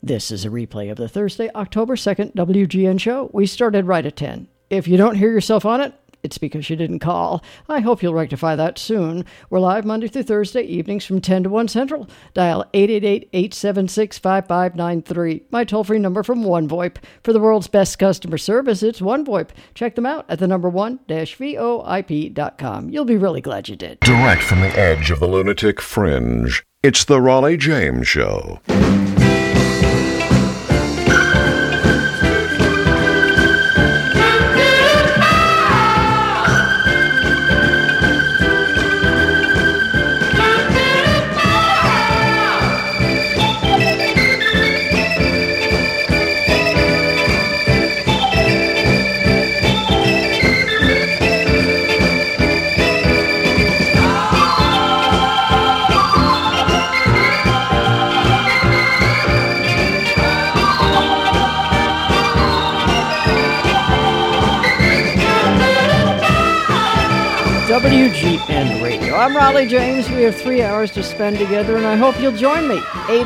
This is a replay of the Thursday, October 2nd WGN show. We started right at 10. If you don't hear yourself on it, it's because you didn't call. I hope you'll rectify that soon. We're live Monday through Thursday evenings from 10 to 1 Central. Dial 888-876-5593. My toll-free number from OneVoIP. For the world's best customer service, it's OneVoIP. Check them out at the number one-voip.com. You'll be really glad you did. Direct from the edge of the lunatic fringe, it's the Raleigh James Show. WGN Radio. I'm Raleigh James. We have 3 hours to spend together, and I hope you'll join me.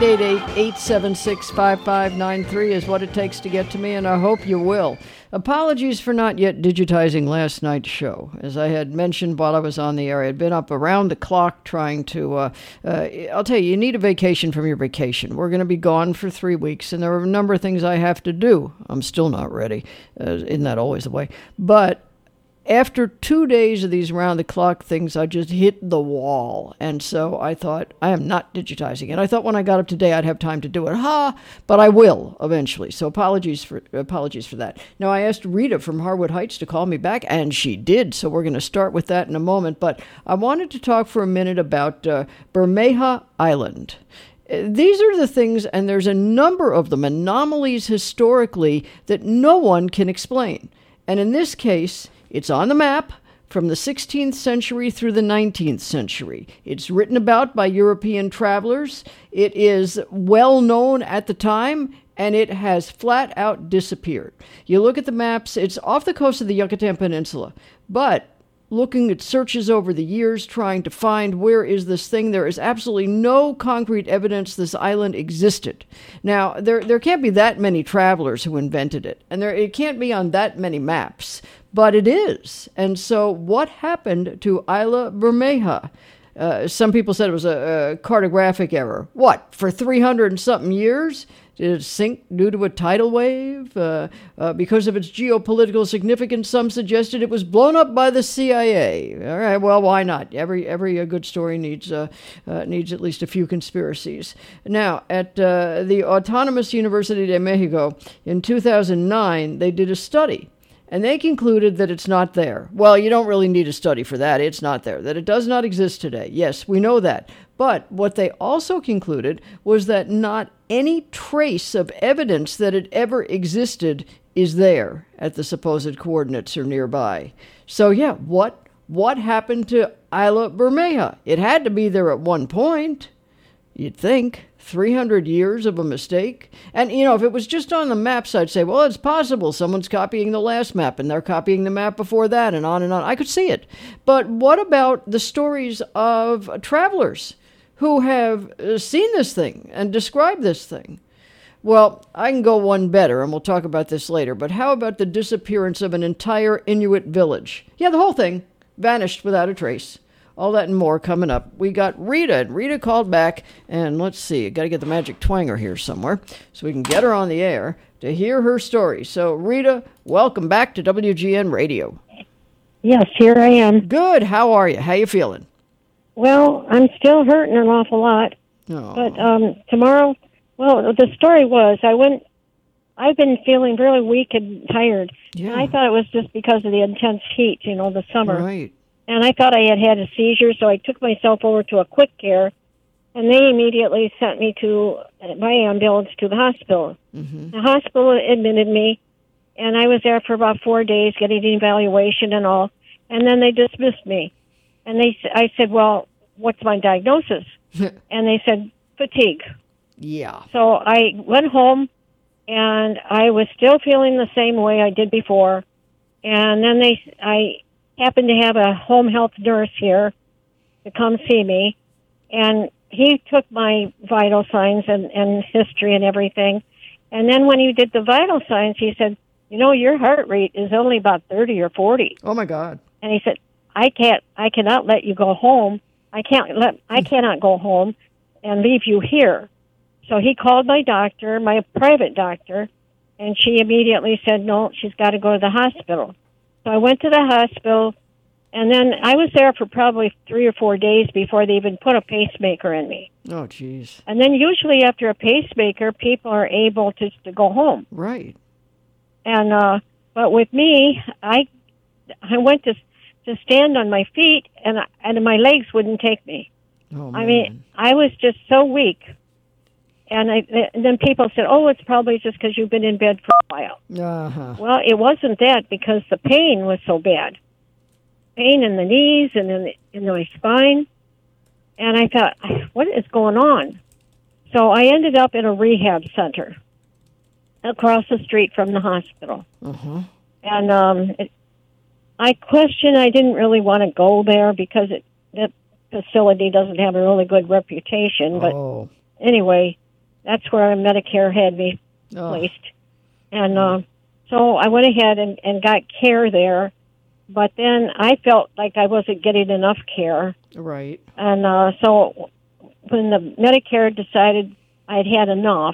888-876-5593 is what it takes to get to me, and I hope you will. Apologies for not yet digitizing last night's show. As I had mentioned while I was on the air, I had been up around the clock trying to, I'll tell you, you need a vacation from your vacation. We're going to be gone for 3 weeks, and there are a number of things I have to do. I'm still not ready. Isn't that always the way? But after 2 days of these round-the-clock things, I just hit the wall. And so I thought, I am not digitizing it. I thought when I got up today, I'd have time to do it. But I will eventually. So apologies for that. Now, I asked Rita from Harwood Heights to call me back, and she did. So we're going to start with that in a moment. But I wanted to talk for a minute about Bermeja Island. These are the things, and there's a number of them, anomalies historically, that no one can explain. And in this case, it's on the map from the 16th century through the 19th century. It's written about by European travelers. It is well known at the time, and it has flat out disappeared. You look at the maps, it's off the coast of the Yucatan Peninsula, but looking at searches over the years, trying to find where is this thing, there is absolutely no concrete evidence this island existed. Now, there can't be that many travelers who invented it, and it can't be on that many maps, but it is. And so what happened to Isla Bermeja? Some people said it was a cartographic error. What, for 300 and something years? Did it sink due to a tidal wave? Because of its geopolitical significance, some suggested it was blown up by the CIA. All right, well, why not? Every good story needs at least a few conspiracies. Now, at the Autonomous University de Mexico in 2009, they did a study. And they concluded that it's not there. Well, you don't really need a study for that. It's not there. That it does not exist today. Yes, we know that. But what they also concluded was that not any trace of evidence that it ever existed is there at the supposed coordinates or nearby. So yeah, what happened to Isla Bermeja? It had to be there at one point, you'd think. 300 years of a mistake. And, if it was just on the maps, I'd say, well, it's possible someone's copying the last map and they're copying the map before that and on and on. I could see it. But what about the stories of travelers who have seen this thing and described this thing? Well, I can go one better, and we'll talk about this later. But how about the disappearance of an entire Inuit village? Yeah, the whole thing vanished without a trace. All that and more coming up. We got Rita, and Rita called back, and let's see, got to get the magic twanger here somewhere so we can get her on the air to hear her story. So, Rita, welcome back to WGN Radio. Yes, here I am. Good. How are you? How you feeling? Well, I'm still hurting an awful lot. Oh. But tomorrow, well, the story was, I've been feeling really weak and tired. Yeah. And I thought it was just because of the intense heat, the summer. Right. And I thought I had a seizure, so I took myself over to a quick care, and they immediately sent me by ambulance to the hospital. Mm-hmm. The hospital admitted me, and I was there for about 4 days getting an evaluation and all, and then they dismissed me. And I said, well, what's my diagnosis? And they said, fatigue. Yeah. So I went home, and I was still feeling the same way I did before. And then I happened to have a home health nurse here to come see me, and he took my vital signs and history and everything. And then when he did the vital signs, he said, your heart rate is only about 30 or 40. Oh, my God. And he said, I cannot let you go home. I cannot go home and leave you here. So he called my doctor, my private doctor, and she immediately said, no, she's got to go to the hospital. So I went to the hospital, and then I was there for probably 3 or 4 days before they even put a pacemaker in me. Oh, geez. And then usually after a pacemaker, people are able to go home. Right. And but with me, I went to stand on my feet, and my legs wouldn't take me. Oh, man. I mean, I was just so weak. And then people said, oh, it's probably just because you've been in bed for a while. Uh-huh. Well, it wasn't that, because the pain was so bad. Pain in the knees and in my spine. And I thought, what is going on? So I ended up in a rehab center across the street from the hospital. Uh-huh. And I didn't really want to go there because that facility doesn't have a really good reputation. But anyway, that's where Medicare had me placed. And so I went ahead and got care there. But then I felt like I wasn't getting enough care. Right. And so when the Medicare decided I'd had enough,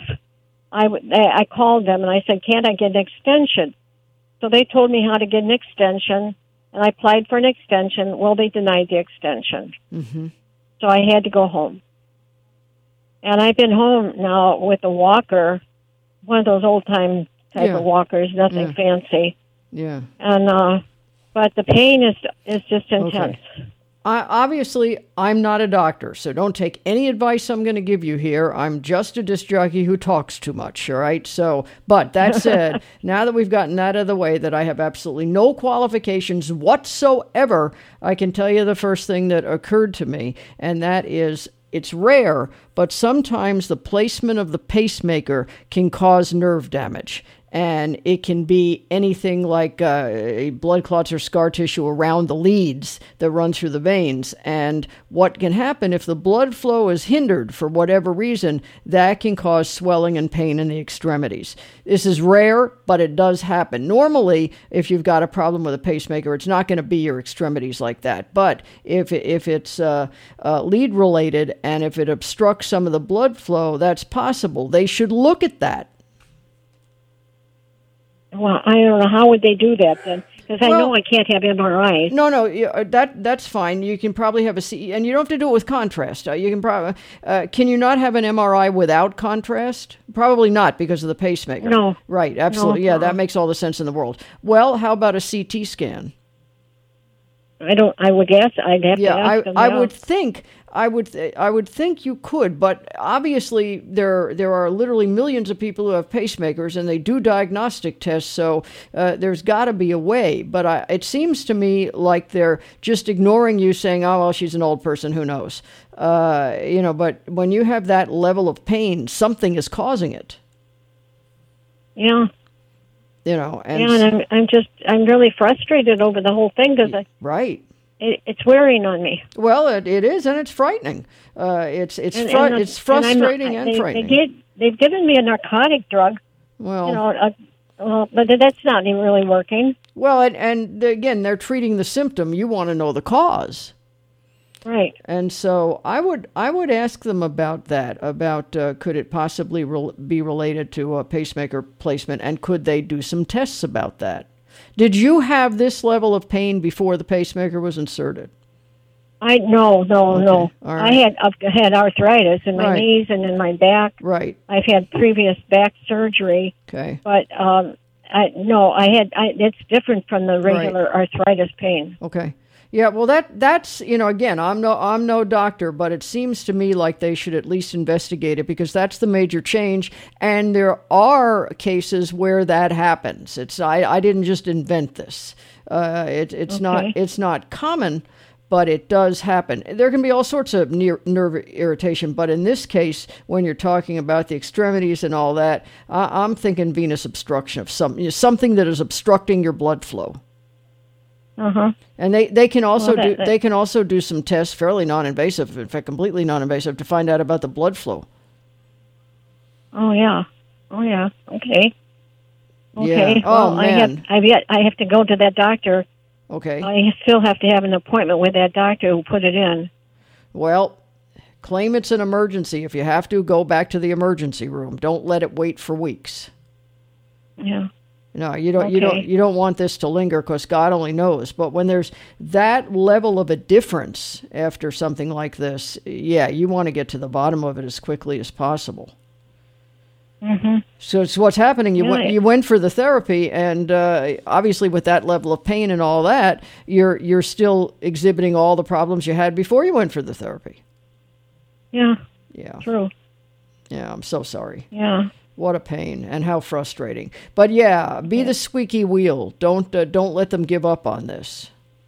I called them and I said, can't I get an extension? So they told me how to get an extension, and I applied for an extension. Well, they denied the extension. Mm-hmm. So I had to go home. And I've been home now with a walker, one of those old-time type of walkers, nothing fancy. Yeah. And but the pain is just intense. Okay. Obviously, I'm not a doctor, so don't take any advice I'm going to give you here. I'm just a disc jockey who talks too much, all right? So, but that said, now that we've gotten that out of the way, that I have absolutely no qualifications whatsoever, I can tell you the first thing that occurred to me, and that is, it's rare, but sometimes the placement of the pacemaker can cause nerve damage. And it can be anything like blood clots or scar tissue around the leads that run through the veins. And what can happen if the blood flow is hindered for whatever reason, that can cause swelling and pain in the extremities. This is rare, but it does happen. Normally, if you've got a problem with a pacemaker, it's not going to be your extremities like that. But if it's lead related and if it obstructs some of the blood flow, that's possible. They should look at that. Well, I don't know. How would they do that then? Because I know I can't have MRIs. No, that's fine. You can probably have a CT, and you don't have to do it with contrast. You can probably can you not have an MRI without contrast? Probably not, because of the pacemaker. No. Right, absolutely. No, yeah, that makes all the sense in the world. Well, how about a CT scan? I would guess I'd have to ask them. I would think you could, but obviously there are literally millions of people who have pacemakers, and they do diagnostic tests, so there's got to be a way. But it seems to me like they're just ignoring you, saying, "Oh well, she's an old person, who knows?" But when you have that level of pain, something is causing it. Yeah. And I'm really frustrated over the whole thing because right. It's wearing on me. Well, it is, and it's frightening. It's frustrating and frightening. They've given me a narcotic drug. Well, but that's not even really working. Well, and again, they're treating the symptom. You want to know the cause. Right. And so I would ask them about that, could it possibly be related to a pacemaker placement, and could they do some tests about that? Did you have this level of pain before the pacemaker was inserted? No. All right. I've had arthritis in my knees and in my back. Right. I've had previous back surgery. Okay. But it's different from the regular arthritis pain. Okay. Yeah, well, that's again, I'm no doctor, but it seems to me like they should at least investigate it, because that's the major change, and there are cases where that happens. I didn't just invent this. It's not common, but it does happen. There can be all sorts of nerve irritation, but in this case, when you're talking about the extremities and all that, I'm thinking venous obstruction of something that is obstructing your blood flow. And they can also Well, they can also do some tests, fairly non-invasive, in fact, completely non-invasive, to find out about the blood flow. Oh yeah. Okay. Yeah. Well, man. I have to go to that doctor. Okay. I still have to have an appointment with that doctor who put it in. Well, claim it's an emergency. If you have to, go back to the emergency room. Don't let it wait for weeks. Yeah. No, you don't want this to linger, because God only knows. But when there's that level of a difference after something like this, yeah, you want to get to the bottom of it as quickly as possible. Mm-hmm. So what's happening. You went for the therapy, and obviously with that level of pain and all that, you're still exhibiting all the problems you had before you went for the therapy. Yeah. Yeah. True. Yeah, I'm so sorry. Yeah. What a pain and how frustrating. But yeah, be the squeaky wheel. Don't let them give up on this.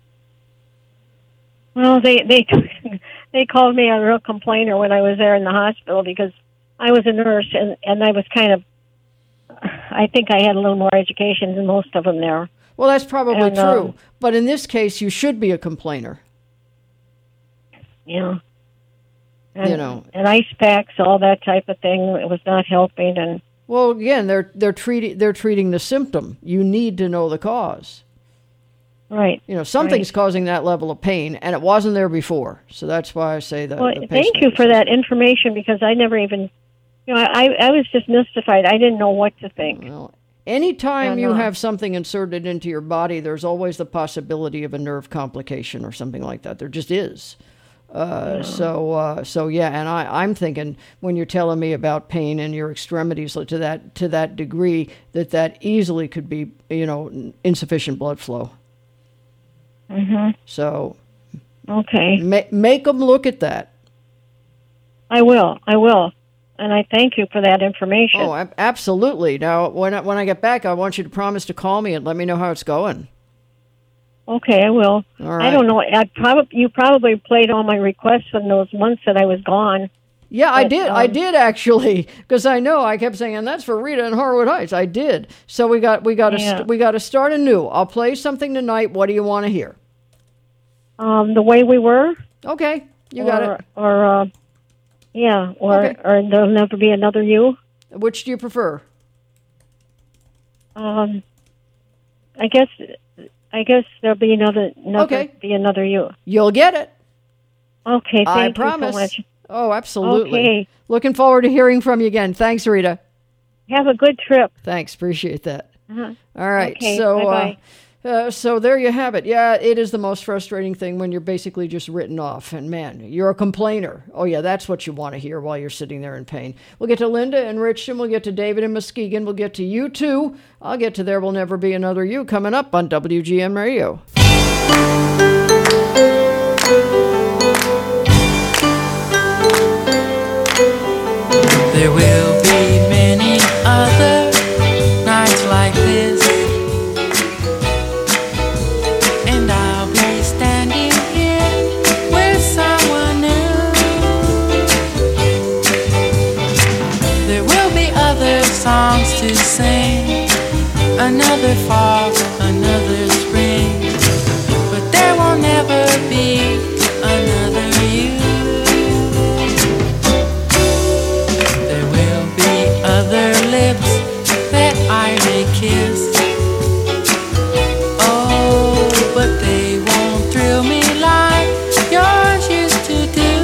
Well, they called me a real complainer when I was there in the hospital, because I was a nurse and I was kind of, I think I had a little more education than most of them there. Well, that's probably true. But in this case, you should be a complainer. Yeah. And, and ice packs, all that type of thing, it was not helping. And well, again, they're treating the symptom. You need to know the cause. Right. Something's causing that level of pain, and it wasn't there before. So that's why I say that. Well, thank you for that information, because I never even, I was just mystified. I didn't know what to think. Well, anytime you have something inserted into your body, there's always the possibility of a nerve complication or something like that. There just is. So yeah, and I'm thinking, when you're telling me about pain in your extremities to that degree, that easily could be, insufficient blood flow. Mm-hmm. So, okay, make them look at that. I will, and I thank you for that information. Oh, absolutely. Now, when I get back, I want you to promise to call me and let me know how it's going. Okay, I will. All right. I don't know. You probably played all my requests in those months that I was gone. Yeah, but, I did actually, because I know I kept saying, and that's for Rita in Harwood Heights. I did. So we got to start anew. I'll play something tonight. What do you want to hear? The Way We Were. Okay, you got it. Or There'll Never Be Another You. Which do you prefer? I guess there'll be be another you. You'll get it. Okay, thank you so much. Oh, absolutely. Okay. Looking forward to hearing from you again. Thanks, Rita. Have a good trip. Thanks. Appreciate that. Uh-huh. All right. Okay, so, bye-bye. So there you have it. Yeah, it is the most frustrating thing when you're basically just written off. And man, you're a complainer. Oh yeah, that's what you want to hear while you're sitting there in pain. We'll get to Linda in Richmond. We'll get to David in Muskegon. We'll get to you too. I'll get to There Will Never Be Another You coming up on WGN Radio. There will be many other nights like this, and I'll be standing here with someone new. There will be other songs to sing, another fall, another spring, but there will never be another you. Other lips that I may kiss, oh, but they won't thrill me like yours used to do.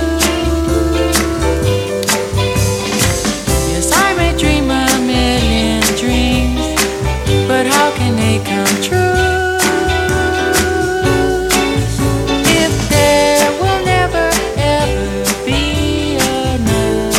Yes, I may dream a million dreams, but how can they come true if there will never ever be another?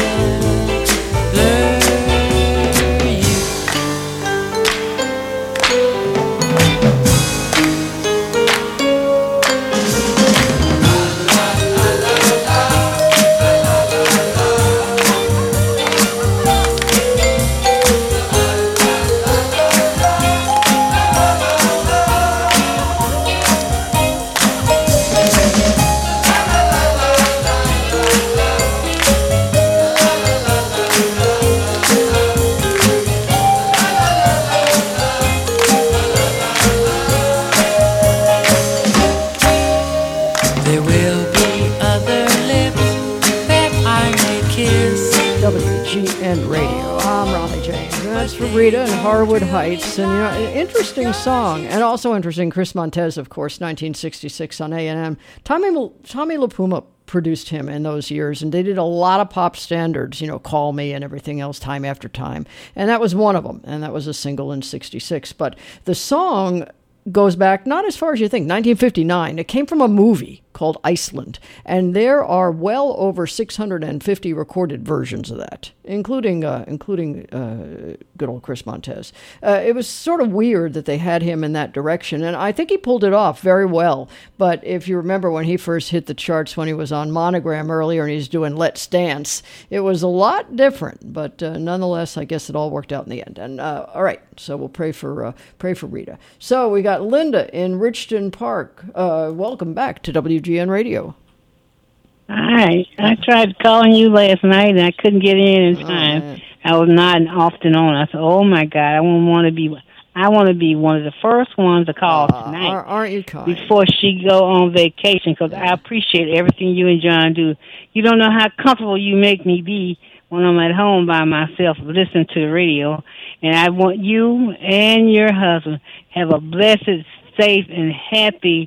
for Rita and Harwood Heights, and an interesting song, and also interesting. Chris Montez, of course, 1966 on A&M. Tommy LaPuma produced him in those years, and they did a lot of pop standards, Call Me and everything else, Time After Time, and that was one of them, and that was a single in 66. But the song goes back not as far as you think, 1959. It came from a movie called Iceland, and there are well over 650 recorded versions of that, including good old Chris Montez. It was sort of weird that they had him in that direction, and I think he pulled it off very well. But if you remember when he first hit the charts, when he was on Monogram earlier and he's doing Let's Dance, it was a lot different, but nonetheless, I guess it all worked out in the end. And all right, so we'll pray for Rita. So we got Linda in Richton Park. Welcome back to WGN Radio. Hi. I tried calling you last night and I couldn't get in time. I was not often on. I said, "Oh my God, I want to be one of the first ones to call tonight." Aren't you kind? Before she go on vacation, because I appreciate everything you and John do. You don't know how comfortable you make me be when I'm at home by myself listening to the radio. And I want you and your husband have a blessed, safe, and happy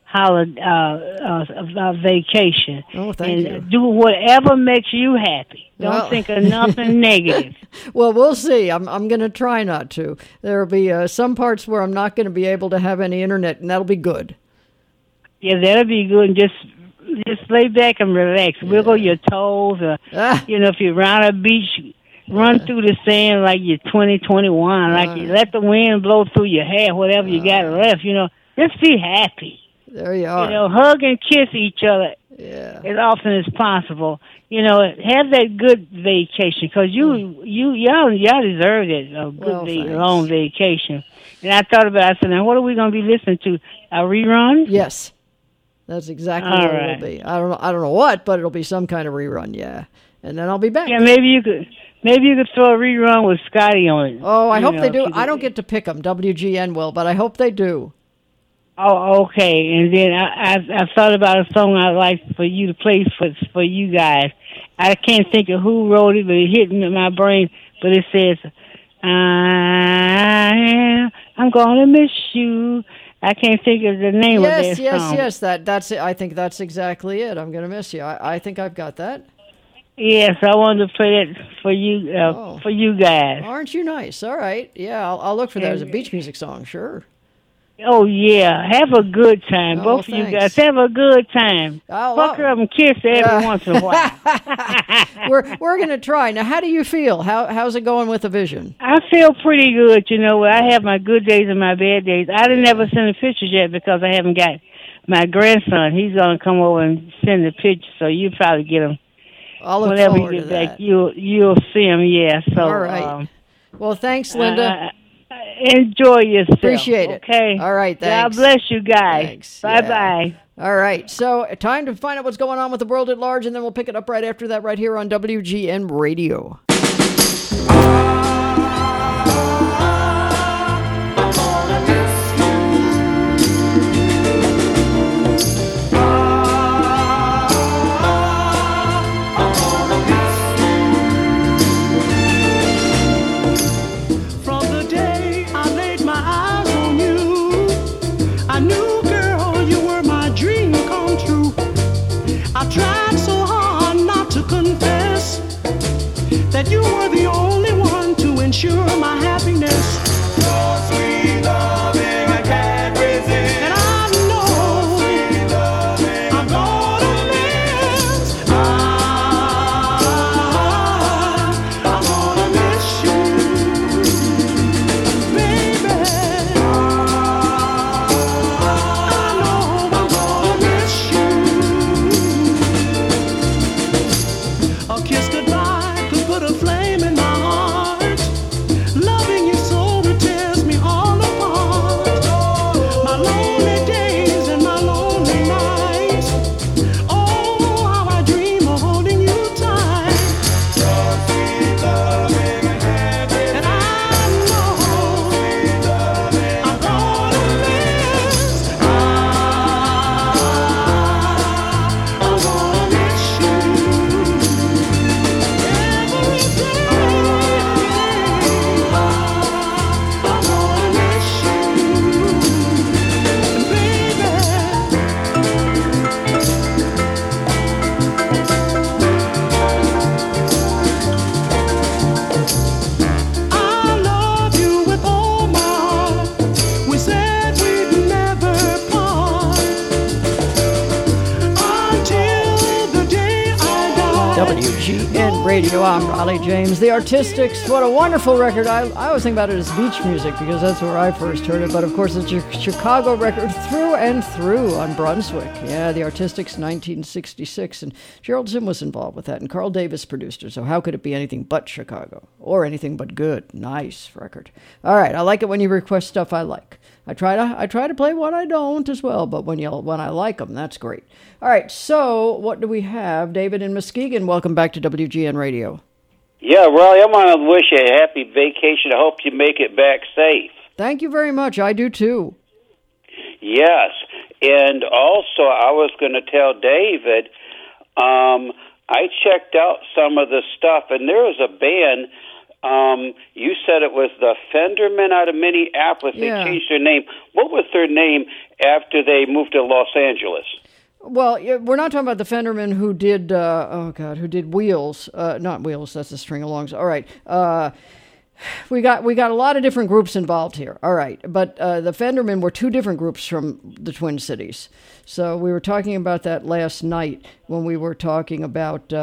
vacation. Oh, thank you. Do whatever makes you happy. Don't think of nothing negative. Well, we'll see. I'm going to try not to. There'll be some parts where I'm not going to be able to have any internet, and that'll be good. Yeah, that'll be good. And just lay back and relax. Wiggle your toes. If you're around a beach, run through the sand like you're 2021. Like you let the wind blow through your hair, whatever you got left. Just be happy. There you are. Hug and kiss each other as often as possible. Have that good vacation, because y'all deserve it, a good long vacation. And I thought about it. I said, now what are we going to be listening to? A rerun? Yes. That's exactly what it'll be. I don't know what, but it'll be some kind of rerun, yeah. And then I'll be back. Yeah, maybe you could throw a rerun with Scotty on it. Oh, I hope they do. I don't get to pick them. WGN will, but I hope they do. Oh, okay. And then I thought about a song I'd like for you to play for you guys. I can't think of who wrote it, but it hit me in my brain. But it says, I'm gonna miss you. I can't think of the name of that song. Yes. That's it. I think that's exactly it. I'm gonna miss you. I think I've got that. Yes, I wanted to play that for you for you guys. Aren't you nice? All right. Yeah, I'll look for that as a beach music song. Sure. Oh, yeah. Have a good time. Both of you guys. Have a good time. Fuck her up and kiss every once in a while. We're going to try. Now, how do you feel? How's it going with the vision? I feel pretty good. I have my good days and my bad days. I didn't ever send the pictures yet because I haven't got my grandson. He's going to come over and send the pictures, so you probably get him. I'll look whenever forward you get to back, that. You'll see him, yeah. So, all right. Well, thanks, Linda. Enjoy yourself. Appreciate it. Okay. All right, thanks. God bless you guys. Thanks. Bye-bye. All right, so time to find out what's going on with the world at large, and then we'll pick it up right after that right here on WGN Radio. Tried so hard not to confess that WGN Radio. I'm Raleigh James. The Artistics, what a wonderful record. I always think about it as beach music because that's where I first heard it. But of course, it's a Chicago record through and through on Brunswick. Yeah, the Artistics, 1966. And Gerald Zinn was involved with that. And Carl Davis produced it. So how could it be anything but Chicago? Or anything but good? Nice record. All right, I like it when you request stuff I like. I try to play what I don't as well, but when I like them, that's great. All right, so what do we have? David in Muskegon, welcome back to WGN Radio. Yeah, Raleigh, I want to wish you a happy vacation. I hope you make it back safe. Thank you very much. I do too. Yes, and also I was going to tell David, I checked out some of the stuff, and there was a band. You said it was the Fendermen out of Minneapolis. Yeah. They changed their name. What was their name after they moved to Los Angeles? Well, we're not talking about the Fendermen who did, who did Wheels. Not Wheels, that's the string-alongs. All right. We got a lot of different groups involved here. All right. But the Fendermen were two different groups from the Twin Cities. So we were talking about that last night when we were talking about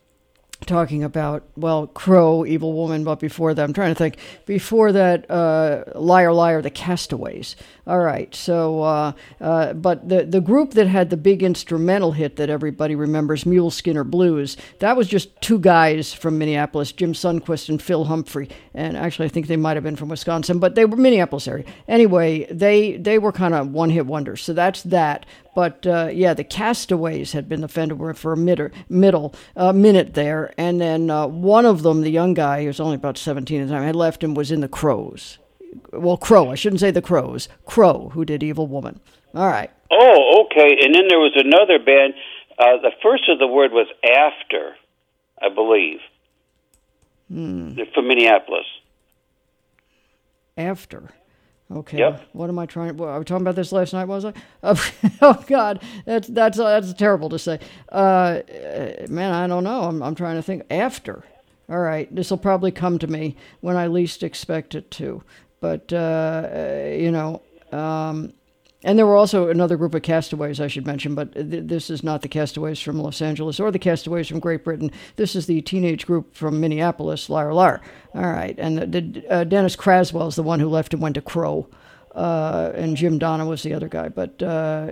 Crow, Evil Woman, but before that, I'm trying to think, before that, Liar, Liar, the Castaways. All right, so, but the group that had the big instrumental hit that everybody remembers, Mule Skinner Blues, that was just two guys from Minneapolis, Jim Sundquist and Phil Humphrey, and actually I think they might have been from Wisconsin, but they were Minneapolis area. Anyway, they were kind of one-hit wonders, so that's that. But, the Castaways had been the Fender for a minute there. And then one of them, the young guy, he was only about 17 at the time, had left and was in the Crows. Well, Crow, I shouldn't say the Crows. Crow, who did Evil Woman. All right. Oh, okay. And then there was another band. The first of the word was After, I believe. They're from Minneapolis. After. Okay. Yep. What am I trying? Well, I was talking about this last night, was I? Oh God, that's terrible to say. Man, I don't know. I'm trying to think. After. All right, this will probably come to me when I least expect it to. But and there were also another group of Castaways I should mention, but this is not the Castaways from Los Angeles or the Castaways from Great Britain. This is the teenage group from Minneapolis, Liar Liar. All right, and Dennis Craswell is the one who left and went to Crow, and Jim Donna was the other guy. But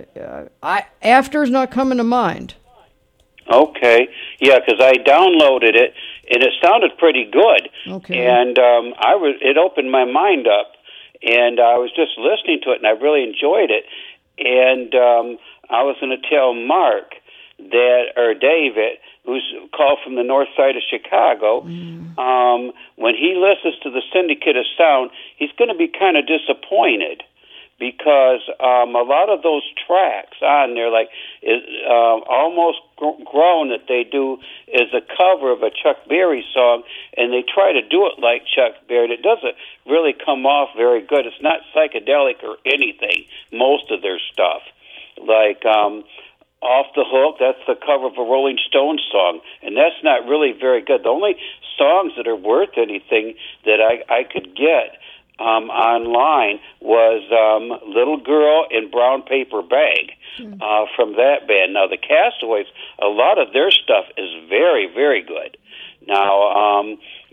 After's not coming to mind. Okay, yeah, because I downloaded it and it sounded pretty good. Okay, and it opened my mind up. And I was just listening to it, and I really enjoyed it. And I was going to tell Mark or David, who's called from the north side of Chicago, when he listens to the Syndicate of Sound, he's going to be kind of disappointed because a lot of those tracks on there, like Almost Grown that they do, is a cover of a Chuck Berry song, and they try to do it like Chuck Berry, and it doesn't really come off very good. It's not psychedelic or anything, most of their stuff. Like Off the Hook, that's the cover of a Rolling Stones song, and that's not really very good. The only songs that are worth anything that I could get online was Little Girl in Brown Paper Bag from that band. Now, the Castaways, a lot of their stuff is very, very good. Now,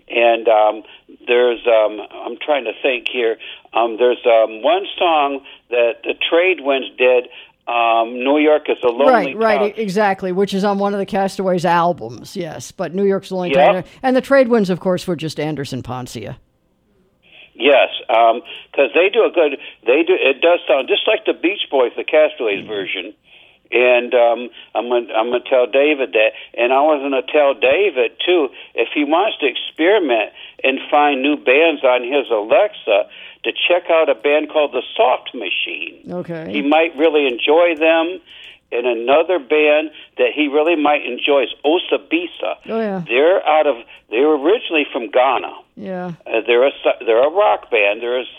there's, I'm trying to think here, there's one song that the Trade Winds did, New York is a Lonely Town. Right, exactly, which is on one of the Castaways albums, yes. But New York's a Lonely Town. And the Trade Winds, of course, were just Anderson Poncia. Yes, because they do. It does sound just like the Beach Boys, the Castaways version. And I'm gonna tell David that, and I was gonna tell David too, if he wants to experiment and find new bands on his Alexa, to check out a band called the Soft Machine. Okay, he might really enjoy them. And another band that he really might enjoy is Osabisa. Oh yeah, they were originally from Ghana. Yeah, they're a rock band. They're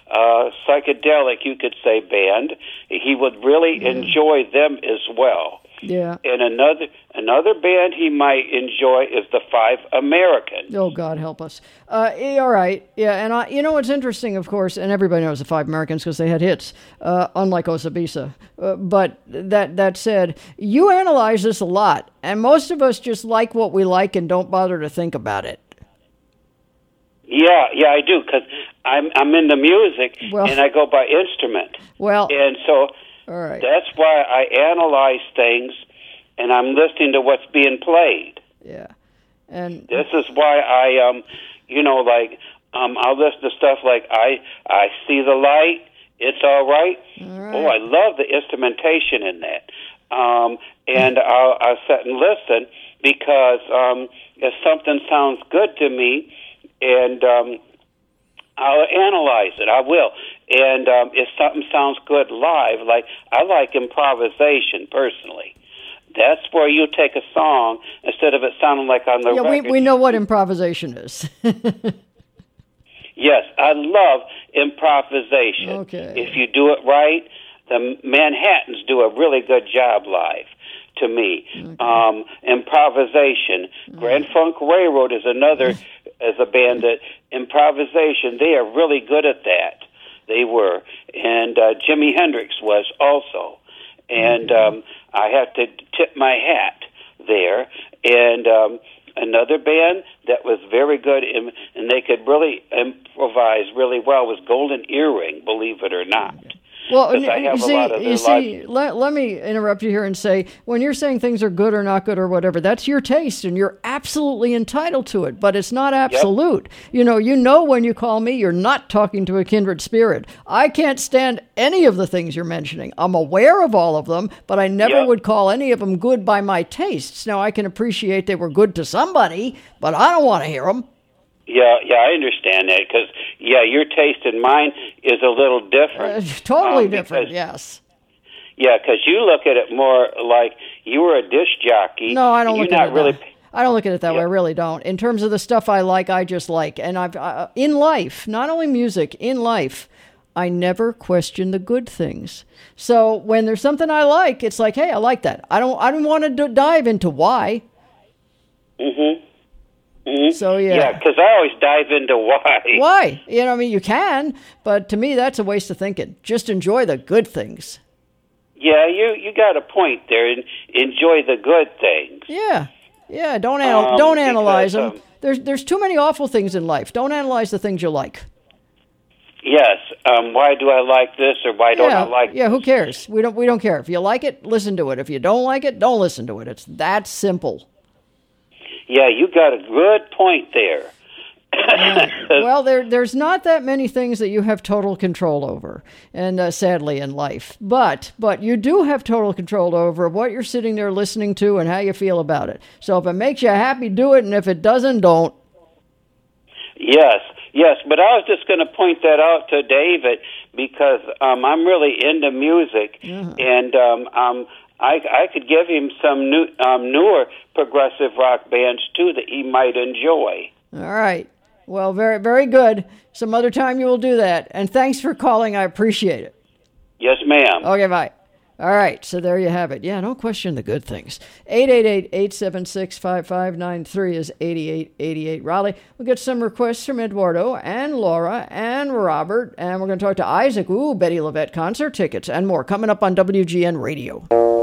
psychedelic, you could say, band. He would really enjoy them as well. Yeah. And another band he might enjoy is the Five Americans. Oh, God help us. All right. Yeah, and you know what's interesting, of course, and everybody knows the Five Americans because they had hits, unlike Osabisa. But that said, you analyze this a lot, and most of us just like what we like and don't bother to think about it. Yeah, I do, because I'm into music, and I go by instrument. Well, and so all right. That's why I analyze things, and I'm listening to what's being played. Yeah, and this is why I, I'll listen to stuff like I See the Light, It's All Right. All right. Oh, I love the instrumentation in that. And I'll sit and listen because if something sounds good to me, and I'll analyze it. I will. And if something sounds good live, like I like improvisation personally. That's where you take a song instead of it sounding like on the record. Yeah, we know what improvisation is. Yes, I love improvisation. Okay. If you do it right, the Manhattans do a really good job live. To me, okay. Improvisation. Grand Funk Railroad is another as a band that improvisation. They are really good at that. They were, and Jimi Hendrix was also. And I have to tip my hat there. And another band that was very good, and they could really improvise really well was Golden Earring. Believe it or not. Well, you see, let me interrupt you here and say, when you're saying things are good or not good or whatever, that's your taste, and you're absolutely entitled to it, but it's not absolute. Yep. You know when you call me, you're not talking to a kindred spirit. I can't stand any of the things you're mentioning. I'm aware of all of them, but I never would call any of them good by my tastes. Now, I can appreciate they were good to somebody, but I don't want to hear them. Yeah, I understand that because, your taste and mine is a little different. Totally different, yes. Yeah, because you look at it more like you were a disc jockey. No, I don't look at it that way. I don't look at it that way. I really don't. In terms of the stuff I like, I just like. And I've in life, not only music, in life, I never question the good things. So when there's something I like, it's like, hey, I like that. I don't want to dive into why. Mm-hmm. Mm-hmm. So, yeah, because I always dive into why. Why? You can, but to me, that's a waste of thinking. Just enjoy the good things. Yeah, you got a point there. Enjoy the good things. Yeah. Don't analyze them. There's too many awful things in life. Don't analyze the things you like. Yes. Why do I like this or why don't I like this? Yeah, who cares? We don't care. If you like it, listen to it. If you don't like it, don't listen to it. It's that simple. Yeah, you got a good point there. Well, there's not that many things that you have total control over, and sadly in life. But you do have total control over what you're sitting there listening to and how you feel about it. So if it makes you happy, do it, and if it doesn't, don't. Yes, but I was just going to point that out to David because I'm really into music, and I could give him some newer progressive rock bands, too, that he might enjoy. All right. Well, very, very good. Some other time you will do that. And thanks for calling. I appreciate it. Yes, ma'am. Okay, bye. All right, so there you have it. Yeah, don't question the good things. 888-876-5593 is 8888 Raleigh. We'll get some requests from Eduardo and Laura and Robert, and we're going to talk to Isaac. Ooh, Betty LaVette concert tickets and more coming up on WGN Radio.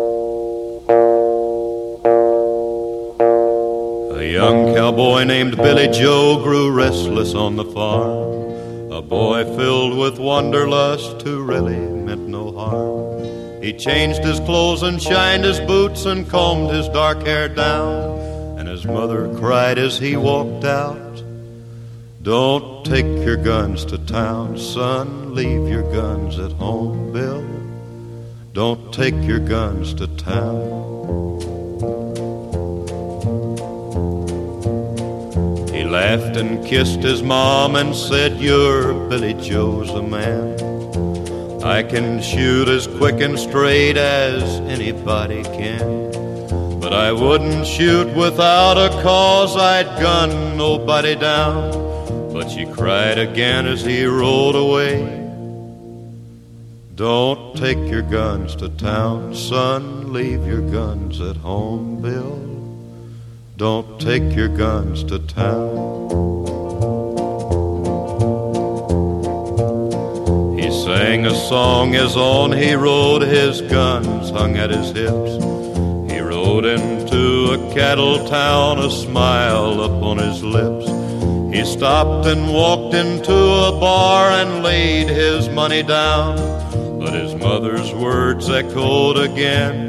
A young cowboy named Billy Joe grew restless on the farm, a boy filled with wanderlust who really meant no harm. He changed his clothes and shined his boots and combed his dark hair down, and his mother cried as he walked out, "Don't take your guns to town, son, leave your guns at home, Bill. Don't take your guns to town." He laughed and kissed his mom and said, "You're Billy Joe's the man. I can shoot as quick and straight as anybody can. But I wouldn't shoot without a cause, I'd gun nobody down." But she cried again as he rolled away, Don't take your guns to town, son. Leave your guns at home, Bill. Don't take your guns to town. He sang a song as on he rode, his guns hung at his hips. He rode into a cattle town, a smile upon his lips. He stopped and walked into a bar and laid his money down. But his mother's words echoed again.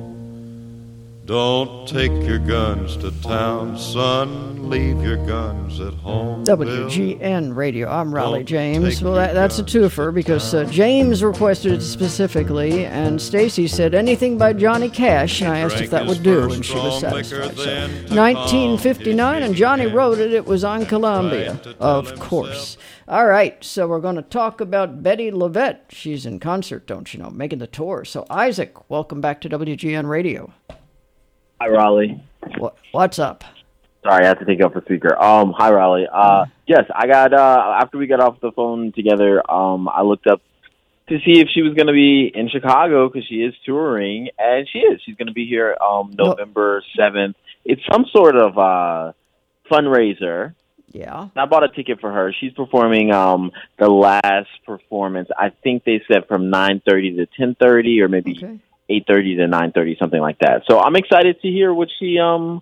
Don't take your guns to town, son. Leave your guns at home. WGN Radio. I'm Raleigh James. Well, that's a twofer because James requested it specifically, and Stacy said anything by Johnny Cash, and I asked if that would do, and she was satisfied. So, 1959, and Johnny wrote it. It was on Columbia, of course. All right, so we're going to talk about Betty LaVette. She's in concert, don't you know, making the tour. So, Isaac, welcome back to WGN Radio. Hi, Raleigh. What's up? Sorry, I have to take you off the speaker. Hi, Raleigh. Yes, I got, after we got off the phone together, I looked up to see if she was going to be in Chicago because she is touring, and she is. She's going to be here November 7th. It's some sort of fundraiser. Yeah. I bought a ticket for her. She's performing the last performance. I think they said from 9:30 to 10:30 or maybe 8:30 to 9:30, something like that. So I'm excited to hear what she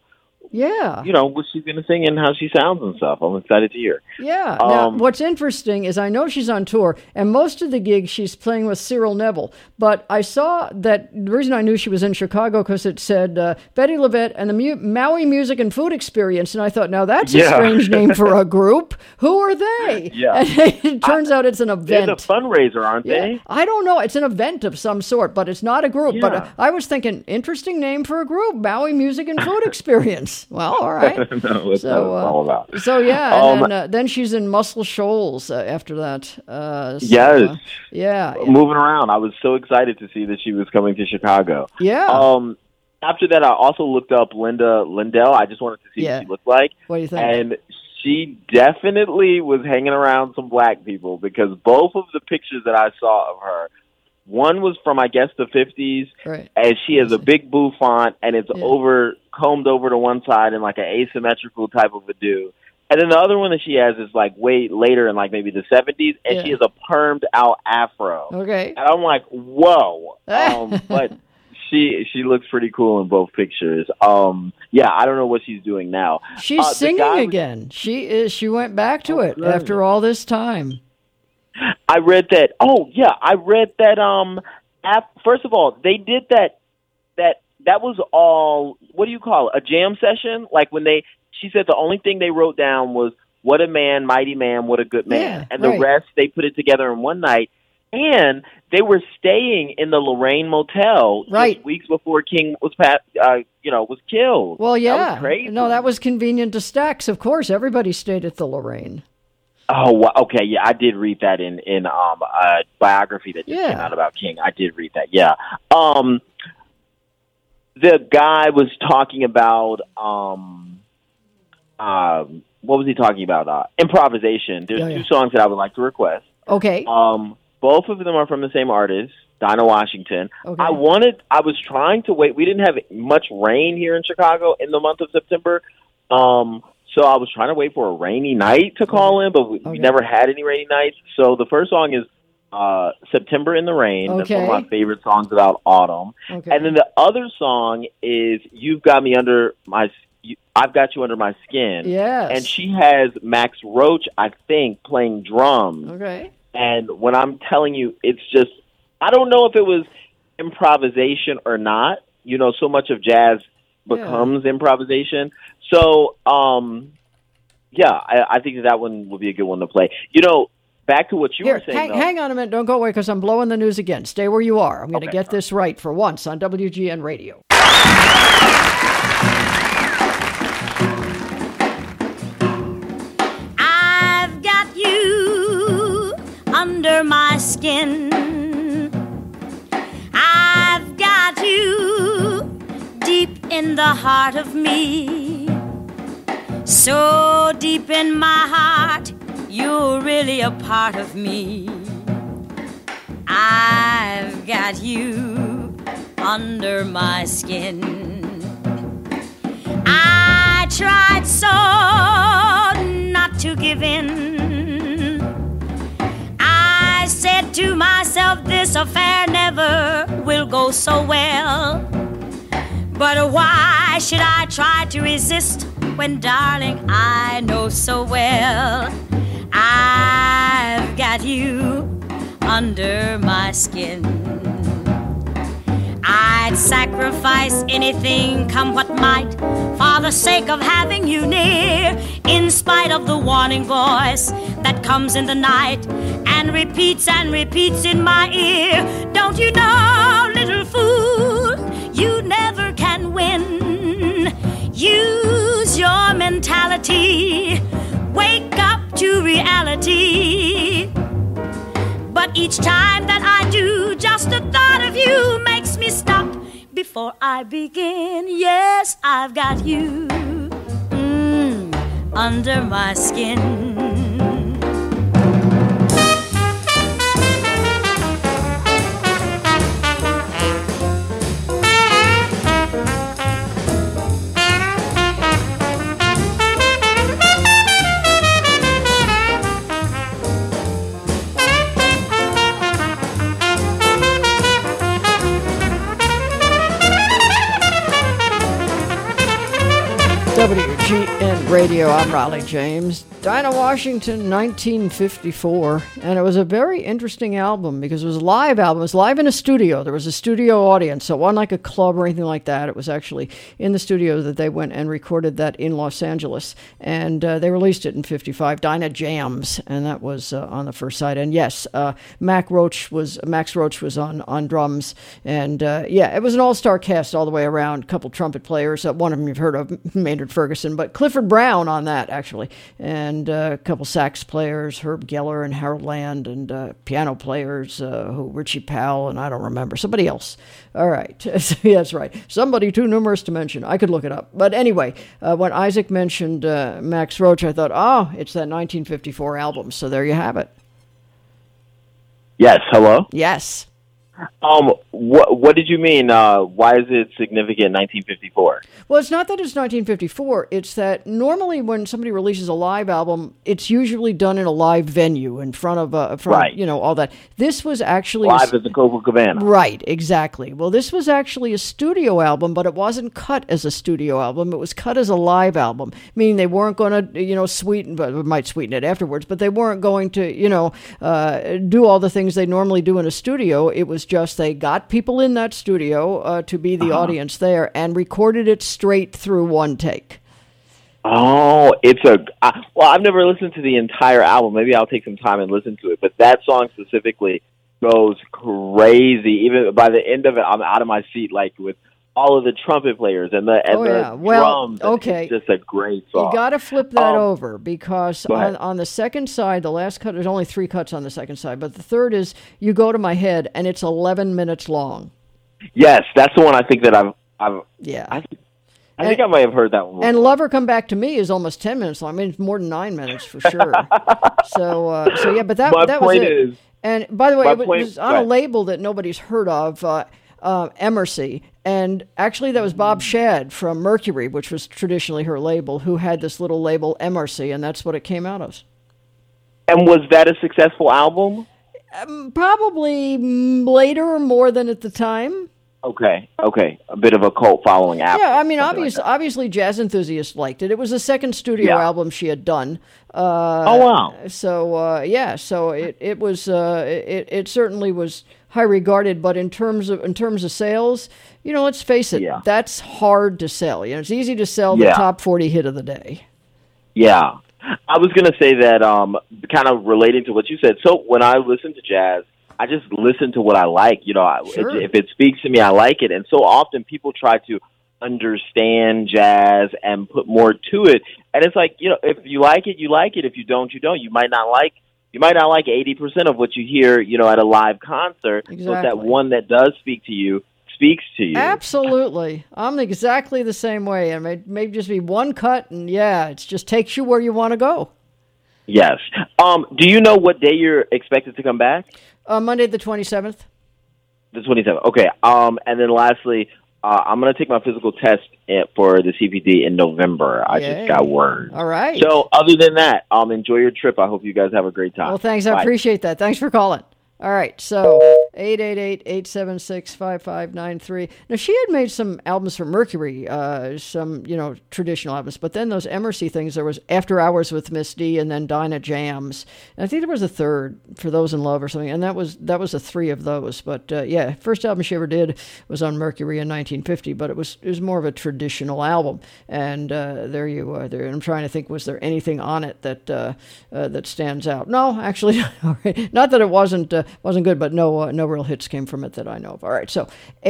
what she's going to sing and how she sounds and stuff. I'm excited to hear. Yeah. Now, what's interesting is I know she's on tour, and most of the gigs she's playing with Cyril Neville. But I saw that the reason I knew she was in Chicago because it said Betty LaVette and the Maui Music and Food Experience, and I thought, now that's a strange name for a group. Who are they? Yeah. And it turns out it's an event. It's a fundraiser, aren't they? I don't know. It's an event of some sort, but it's not a group. Yeah. But I was thinking, interesting name for a group, Maui Music and Food Experience. Well, all right. No, that's what it's all about. So, yeah, and then she's in Muscle Shoals after that. Yes. Yeah. Moving around. I was so excited to see that she was coming to Chicago. Yeah. After that, I also looked up Linda Lindell. I just wanted to see what she looked like. What do you think? And she definitely was hanging around some black people because both of the pictures that I saw of her, one was from, I guess, the 50s, right, and she has a big bouffant, and it's combed over to one side in like an asymmetrical type of a do. And then the other one that she has is like way later in like maybe the 70s, and she has a permed out afro. Okay. And I'm like, whoa. But she looks pretty cool in both pictures. I don't know what she's doing now. She's singing again. She went back to it after all this time. I read that. I read that. First of all, they did that. That was all. What do you call it? A jam session? Like when she said the only thing they wrote down was "What a man, mighty man, what a good man," and the rest they put it together in one night. And they were staying in the Lorraine Motel just weeks before King was was killed. Well, yeah, that was crazy. No, that was convenient to Stax. Of course, everybody stayed at the Lorraine. Oh, okay, yeah, I did read that in a biography that just came out about King. I did read that, yeah. The guy was talking about, what was he talking about? Improvisation. There's two songs that I would like to request. Okay. Both of them are from the same artist, Dinah Washington. Okay. I was trying to wait. We didn't have much rain here in Chicago in the month of September. So I was trying to wait for a rainy night to call in, but we never had any rainy nights. So the first song is September in the Rain. Okay. That's one of my favorite songs about autumn. Okay. And then the other song is I've Got You Under My Skin. Yes. And she has Max Roach, I think, playing drums. Okay. And when I'm telling you, it's just, I don't know if it was improvisation or not. You know, so much of jazz becomes improvisation. So, I think that one would be a good one to play. You know, back to what you were saying. Hang on a minute. Don't go away because I'm blowing the news again. Stay where you are. I'm going to get this right for once on WGN Radio. I've got you under my skin. I've got you deep in the heart of me. So deep in my heart, you're really a part of me. I've got you under my skin. I tried so not to give in. I said to myself, this affair never will go so well. But why should I try to resist when, darling, I know so well I've got you under my skin. I'd sacrifice anything, come what might, for the sake of having you near, in spite of the warning voice that comes in the night and repeats in my ear. Don't you know, little fool, you never can win. Use your mentality, wake up to reality. But each time that I do, just the thought of you makes me stop before I begin. Yes, I've got you under my skin. WGN Radio, I'm Raleigh James. Dinah Washington, 1954, and it was a very interesting album because it was a live album. It was live in a studio. There was a studio audience, so it wasn't like a club or anything like that. It was actually in the studio that they went and recorded that in Los Angeles, and they released it in 55, Dinah Jams, and that was on the first side. And yes, Max Roach was on drums, and yeah, it was an all-star cast all the way around. A couple trumpet players, one of them you've heard of, Maynard Ferguson, but Clifford Brown on that actually, and a couple sax players, Herb Geller and Harold Land, and piano players, Richie Powell, and I don't remember, somebody else. All right, yeah, that's right, somebody too numerous to mention. I could look it up, but anyway, when Isaac mentioned Max Roach, I thought, oh, it's that 1954 album. So there you have it. Yes. Hello. Yes. What did you mean? Why is it significant 1954? Well, it's not that it's 1954. It's that normally when somebody releases a live album, it's usually done in a live venue in front of, right. You know, all that. This was actually live at the Copacabana. Right, exactly. Well, this was actually a studio album, but it wasn't cut as a studio album. It was cut as a live album, meaning they weren't going to, you know, sweeten, but it might sweeten it afterwards, but they weren't going to, you know, do all the things they normally do in a studio. It was just they got people in that studio to be the audience there and recorded it straight through one take. Oh, well, I've never listened to the entire album. Maybe I'll take some time and listen to it. But that song specifically goes crazy. Even by the end of it, I'm out of my seat, like with all of the trumpet players and the drums. Okay. It's just a great song. You got to flip that over because on the second side, the last cut, there's only 3 cuts on the second side, but the third is You Go to My Head, and it's 11 minutes long. Yes, that's the one I think that I've yeah. I think I might have heard that one before. And Lover Come Back to Me is almost 10 minutes long. I mean, it's more than 9 minutes for sure. so yeah, but that was it. And by the way, it was on a label that nobody's heard of, Emercy. And actually, that was Bob Shad from Mercury, which was traditionally her label, who had this little label, Emercy, and that's what it came out of. And was that a successful album? Probably later, more than at the time. Okay. A bit of a cult following after. Yeah, I mean, obviously jazz enthusiasts liked it. It was the second studio album she had done. Oh, wow. So, so it was, it certainly was high regarded, but in terms of sales, you know, let's face it, that's hard to sell. You know, it's easy to sell the top 40 hit of the day. Yeah. I was going to say that, kind of relating to what you said. So when I listen to jazz, I just listen to what I like. You know, if it speaks to me, I like it. And so often people try to understand jazz and put more to it. And it's like, you know, if you like it, you like it. If you don't, you don't. You might not like 80% of what you hear, you know, at a live concert. Exactly. But that one that does speak to you speaks to you. Absolutely. I'm exactly the same way. It may just be one cut, and it just takes you where you want to go. Yes. Do you know what day you're expected to come back? Monday the 27th. The 27th. Okay. And then lastly, I'm going to take my physical test for the CPD in November. I just got word. All right. So other than that, enjoy your trip. I hope you guys have a great time. Well, thanks. Bye. I appreciate that. Thanks for calling. All right, so 888-876-5593. Now, she had made some albums for Mercury, some, traditional albums, but then those Emersy things, there was After Hours with Miss D and then Dinah Jams. And I think there was a third, For Those in Love or something, and that was the three of those. But, first album she ever did was on Mercury in 1950, but it was more of a traditional album. And there you are. There. I'm trying to think, was there anything on it that stands out? No, actually, not that it wasn't good, but no real hits came from it that I know of. All right, so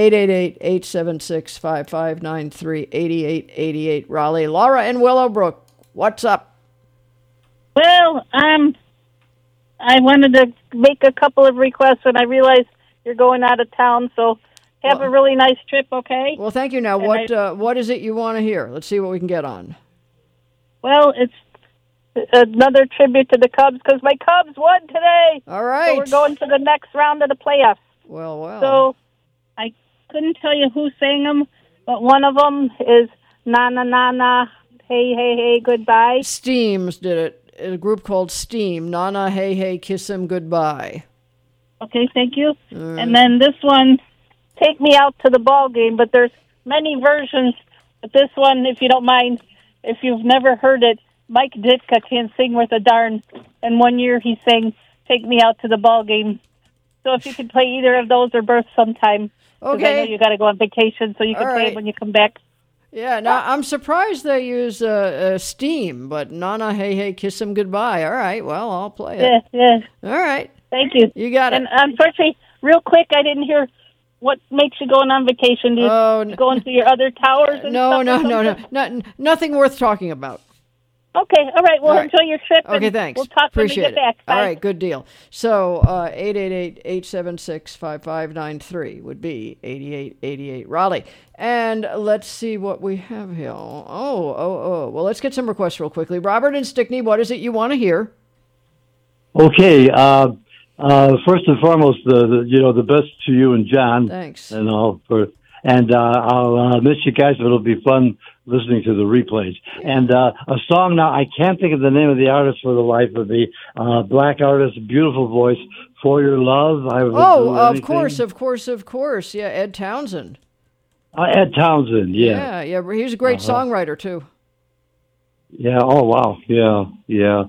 888-876-5593, 8888 Raleigh. Laura in Willowbrook, what's up? Well, I wanted to make a couple of requests, and I realized you're going out of town, so have a really nice trip, okay? Well, thank you. Now, what is it you want to hear? Let's see what we can get on. Well, it's another tribute to the Cubs, because my Cubs won today. All right. So we're going to the next round of the playoffs. Well. So I couldn't tell you who sang them, but one of them is Na Na Na Na, Hey Hey Hey Goodbye. Steams did it. A group called Steam. Na Na Hey Hey Kiss Him Goodbye. Okay, thank you. And then this one, Take Me Out to the Ball Game, but there's many versions. But this one, if you don't mind, if you've never heard it, Mike Ditka can't sing worth a darn, and one year he sang "Take Me Out to the Ball Game." So if you could play either of those or both sometime, okay. I know you got to go on vacation, so you can play it when you come back. Yeah, now I'm surprised they use Steam, but Nana Hey Hey Kiss Him Goodbye. All right, well I'll play it. Yeah. All right, thank you. You got it. And unfortunately, real quick, I didn't hear. What makes you going on vacation? Do you go into your other towers? And No, nothing worth talking about. Okay, all right. Well, enjoy your trip. Okay, thanks. We'll talk Appreciate when we get back. Bye. All right, good deal. So 888-876-5593 would be 8888 Raleigh. And let's see what we have here. Oh. Well, let's get some requests real quickly. Robert and Stickney, what is it you want to hear? Okay. First and foremost, the best to you and John. Thanks. And I'll miss you guys, but it'll be fun listening to the replays. And a song now, I can't think of the name of the artist for the life of me. Black artist, beautiful voice, For Your Love. Of course. Yeah, Ed Townsend. Ed Townsend, yeah. Yeah, he's a great songwriter, too. Yeah, oh, wow, yeah.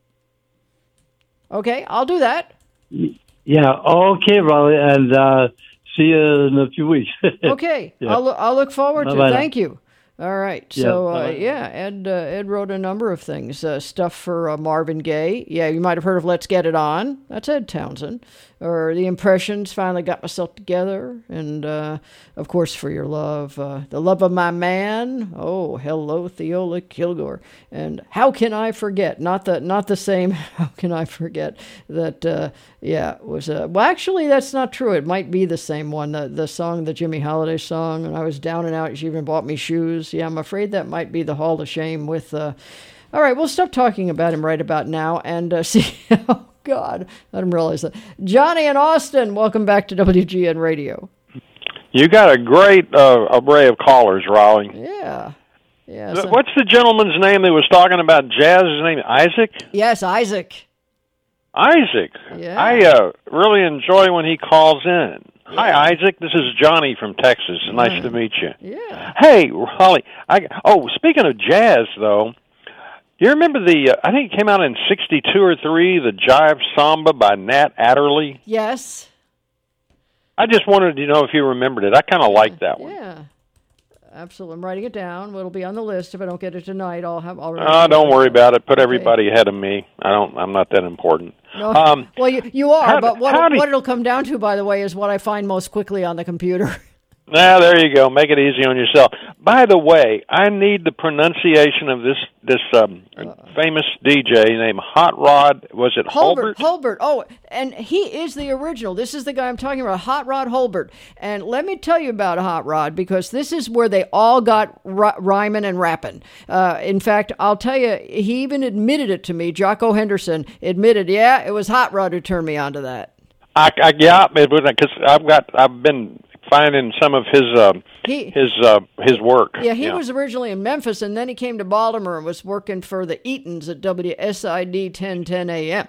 Okay, I'll do that. Yeah, okay, Raleigh, and see you in a few weeks. Okay, yeah. I'll look forward to it. Thank you. All right. So, Ed wrote a number of things. Stuff for Marvin Gaye. Yeah, you might have heard of Let's Get It On. That's Ed Townsend. Or The Impressions, Finally Got Myself Together. And, of course, For Your Love. The Love of My Man. Oh, hello, Theola Kilgore. And How Can I Forget? Not the same How Can I Forget that, was... well, actually, that's not true. It might be the same one. The song, the Jimmy Holiday song, and I was down and out. She even bought me shoes. Yeah, I'm afraid that might be the Hall of Shame with... All right, we'll stop talking about him right about now and see... Oh, God, I didn't realize that. Johnny in Austin, welcome back to WGN Radio. You got a great array of callers, Raleigh. Yeah. What's the gentleman's name that was talking about jazz? His name Isaac? Yes, Isaac. Yeah. I really enjoy when he calls in. Yeah. Hi, Isaac. This is Johnny from Texas. Nice to meet you. Yeah. Hey, Raleigh. Speaking of jazz, though, you remember I think it came out in 62 or 3, the Jive Samba by Nat Adderley? Yes. I just wanted to know if you remembered it. I kind of like that one. Yeah. Absolutely. I'm writing it down. It'll be on the list. If I don't get it tonight, I'll don't worry about it. Put everybody ahead of me. I'm not that important. No. Well, you are, but what it'll come down to, by the way, is what I find most quickly on the computer. Now, there you go. Make it easy on yourself. By the way, I need the pronunciation of this famous DJ named Hot Rod. Was it Holbert? Holbert. Oh, and he is the original. This is the guy I'm talking about, Hot Rod Holbert. And let me tell you about Hot Rod, because this is where they all got rhyming and rapping. In fact, I'll tell you, he even admitted it to me. Jocko Henderson admitted, yeah, it was Hot Rod who turned me onto that. Yeah, it was, because I've been finding some of his work. Yeah, he was originally in Memphis, and then he came to Baltimore and was working for the Eatons at WSID 1010 AM.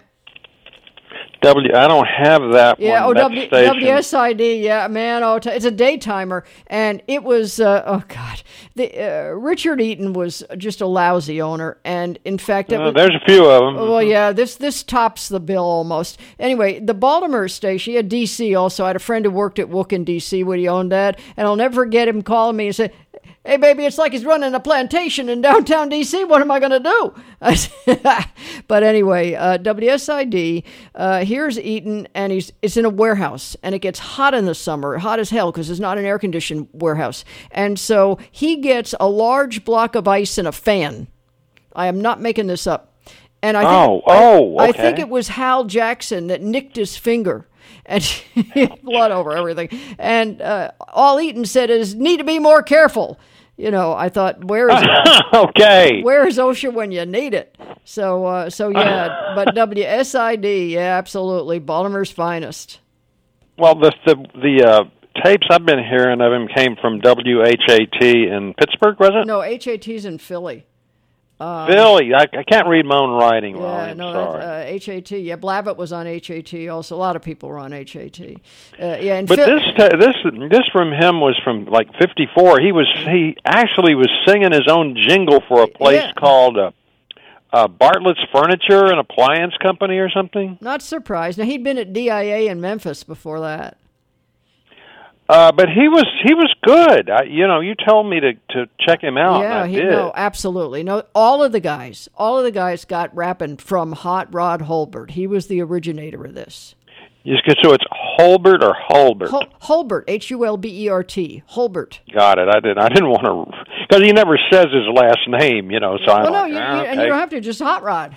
I don't have that one. Yeah, WSID, yeah, man, it's a daytimer, and it was, Richard Eaton was just a lousy owner, and in fact... there's a few of them. Well, yeah, this tops the bill almost. Anyway, the Baltimore station, he had D.C. also. I had a friend who worked at Wook in D.C. when he owned that, and I'll never forget him calling me and say, "Hey, baby, it's like he's running a plantation in downtown D.C. What am I going to do?" But anyway, WSID, here's Eaton, and it's in a warehouse, and it gets hot in the summer, hot as hell, because it's not an air-conditioned warehouse. And so he gets a large block of ice and a fan. I am not making this up. And I think it was Hal Jackson that nicked his finger. And blood over everything. And all Eaton said is, "Need to be more careful." You know, I thought, where is where is OSHA when you need it? So yeah, but WSID, yeah, absolutely, Baltimore's finest. Well, the tapes I've been hearing of him came from WHAT in Pittsburgh, was it? No, HAT's in Philly. Philly, I can't read my own writing. Yeah, HAT. Yeah, Blavitt was on HAT. Also, a lot of people were on HAT. But this from him was from like '54. He actually was singing his own jingle for a place called Bartlett's Furniture and Appliance Company or something. Not surprised. Now he'd been at DIA in Memphis before that. But he was good. You told me to check him out. Yeah, and I did. No, absolutely. No, all of the guys got rapping from Hot Rod Holbert. He was the originator of this. So it's Holbert or Holbert? Holbert, Hulbert, Holbert. Got it. I didn't want to, because he never says his last name. So and you don't have to. Just Hot Rod.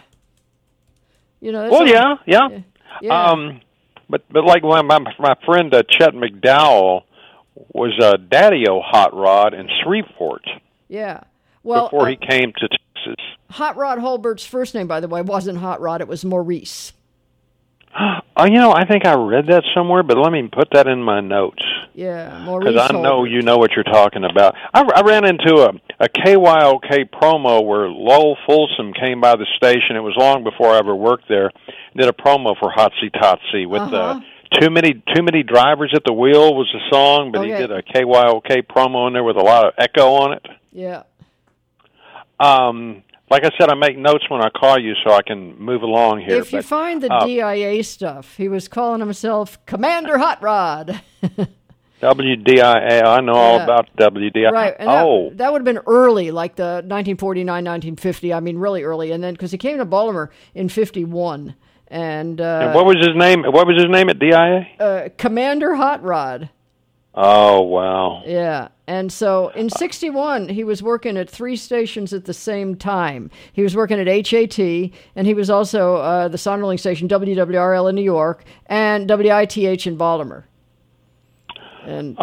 Yeah. But like when my friend Chet McDowell was Daddy-O Hot Rod in Shreveport. Yeah. Well, before he came to Texas. Hot Rod Holbert's first name, by the way, wasn't Hot Rod. It was Maurice. I think I read that somewhere, but let me put that in my notes. Yeah, Maurice. Because I know you know what you're talking about. I ran into a KYOK promo where Lowell Folsom came by the station. It was long before I ever worked there. Did a promo for Hotsy Totsy with Too Many Drivers at the Wheel was the song, but he did a KYOK promo in there with a lot of echo on it. Yeah. Like I said, I make notes when I call you so I can move along here. If you find the DIA stuff, he was calling himself Commander Hot Rod. WDIA, I know all about WDIA. Right, and that would have been early, like the 1949, 1950, I mean really early, and then because he came to Baltimore in 51. And what was his name? What was his name at DIA? Commander Hot Rod. Oh, wow. Yeah. And so in 61, he was working at 3 stations at the same time. He was working at HAT, and he was also the Sonderling station, WWRL in New York, and WITH in Baltimore. And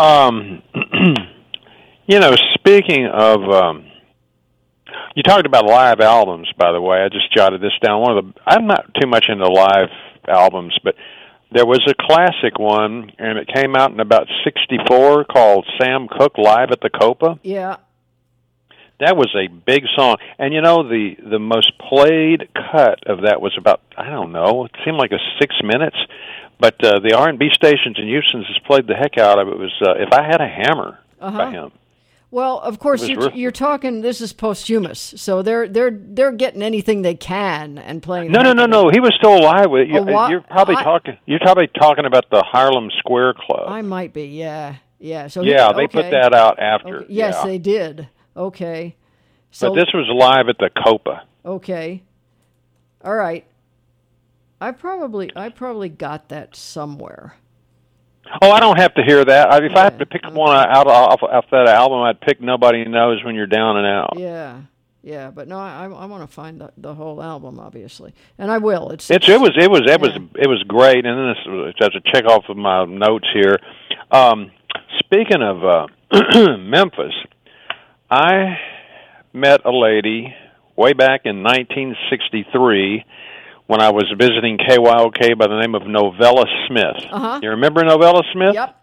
speaking of, you talked about live albums, by the way. I just jotted this down. I'm not too much into live albums, but there was a classic one, and it came out in about '64 called Sam Cooke Live at the Copa. Yeah. That was a big song. And, the most played cut of that was about, I don't know, it seemed like 6 minutes. But the R&B stations in Houston just played the heck out of it. It was If I Had a Hammer by him. Well, of course, you're talking. This is posthumous, so they're getting anything they can and playing. No. He was still alive. You're probably talking about the Harlem Square Club. I might be. Yeah. So they put that out after. Okay. Yes, they did. Okay. So but this was live at the Copa. Okay. All right. I probably got that somewhere. Oh, I don't have to hear that. If I have to pick one out off that album, I'd pick Nobody Knows When You're Down and Out. Yeah, but no, I want to find the whole album, obviously, and I will. It was great, and then this as a check off of my notes here. Speaking of Memphis, I met a lady way back in 1963 when I was visiting KYOK by the name of Novella Smith. You remember Novella Smith? Yep.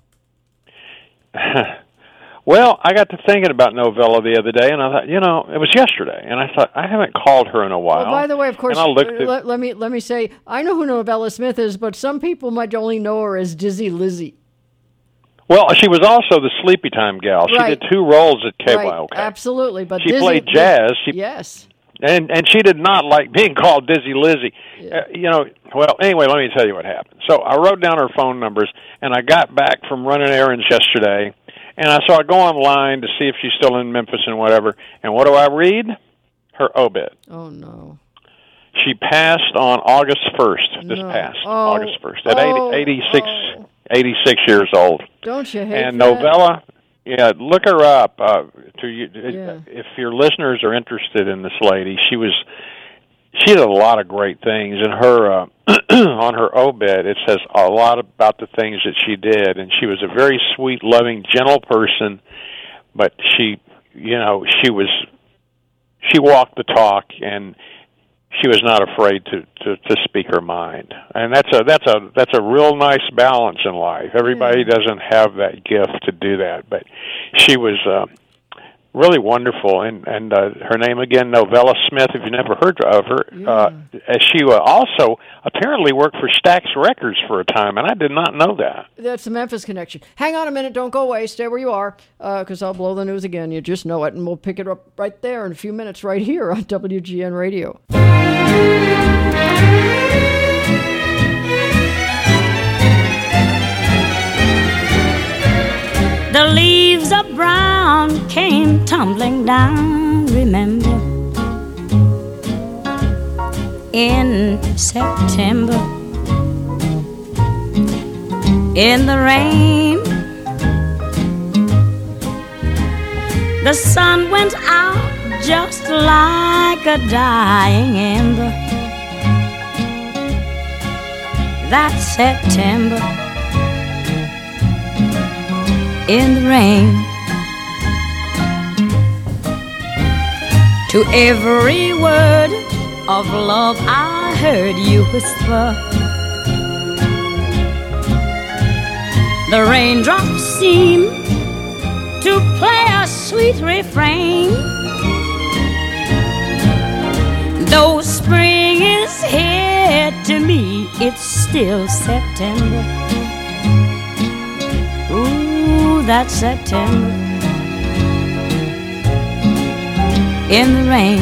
Well, I got to thinking about Novella the other day, and I thought, it was yesterday, and I thought, I haven't called her in a while. Well, by the way, of course, and I looked let me say, I know who Novella Smith is, but some people might only know her as Dizzy Lizzy. Well, she was also the Sleepy Time gal. She did 2 roles at KYOK. Right, absolutely. But she played jazz. Yes. And she did not like being called Dizzy Lizzy. Yeah. Well, anyway, let me tell you what happened. So I wrote down her phone numbers, and I got back from running errands yesterday, and I go online to see if she's still in Memphis and whatever. And what do I read? Her obit. Oh, no. She passed on August 1st, August 1st, at 86 years old. Don't you hate And that? Novella, look her up. If your listeners are interested in this lady, she did a lot of great things. And her on her obit, it says a lot about the things that she did. And she was a very sweet, loving, gentle person. But she walked the talk, and she was not afraid to speak her mind. And that's a real nice balance in life. Everybody doesn't have that gift to do that, but she was really wonderful. And her name again, Novella Smith. If you never heard of her, she also apparently worked for Stax Records for a time, and I did not know that. That's the Memphis connection. Hang on a minute, don't go away, stay where you are, because I'll blow the news again. You just know it, and we'll pick it up right there in a few minutes, right here on WGN Radio. The leaves of brown came tumbling down, remember, in September, in the rain. The sun went out just like a dying ember that September in the rain. To every word of love I heard you whisper, the raindrops seem to play a sweet refrain. Though spring is here, to me it's still September. Ooh, that's September in the rain.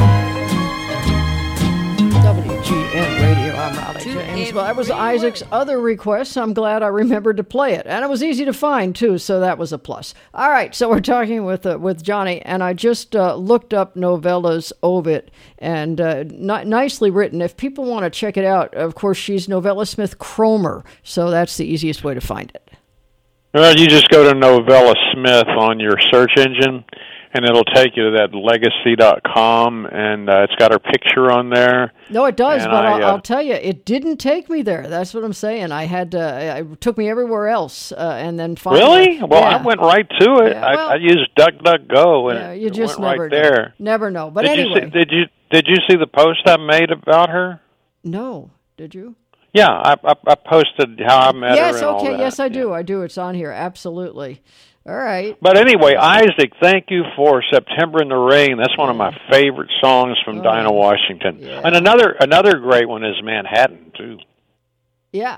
WGN Radio, I'm Raleigh James. Well, that was Isaac's other request. I'm glad I remembered to play it. And it was easy to find, too, so that was a plus. All right, so we're talking with Johnny, and I just looked up Novella's obit, and nicely written. If people want to check it out, of course, she's Novella Smith Cromer, so that's the easiest way to find it. Well, you just go to Novella Smith on your search engine, and it'll take you to that legacy.com, and it's got her picture on there. No, it does, but I'll tell you, it didn't take me there. That's what I'm saying. I had it took me everywhere else, and then finally. Really? Well, I went right to it. Yeah, well, I used DuckDuckGo, and you just went never right there. Never know. But did anyway, did you see the post I made about her? No, did you? Yeah, I posted how I met her. Yes, and all okay, that. yes, I do. I do. It's on here, absolutely. All right. But anyway, Isaac, thank you for September in the Rain. That's one of my favorite songs from Dinah Washington. Yeah. And another great one is Manhattan, too. Yeah.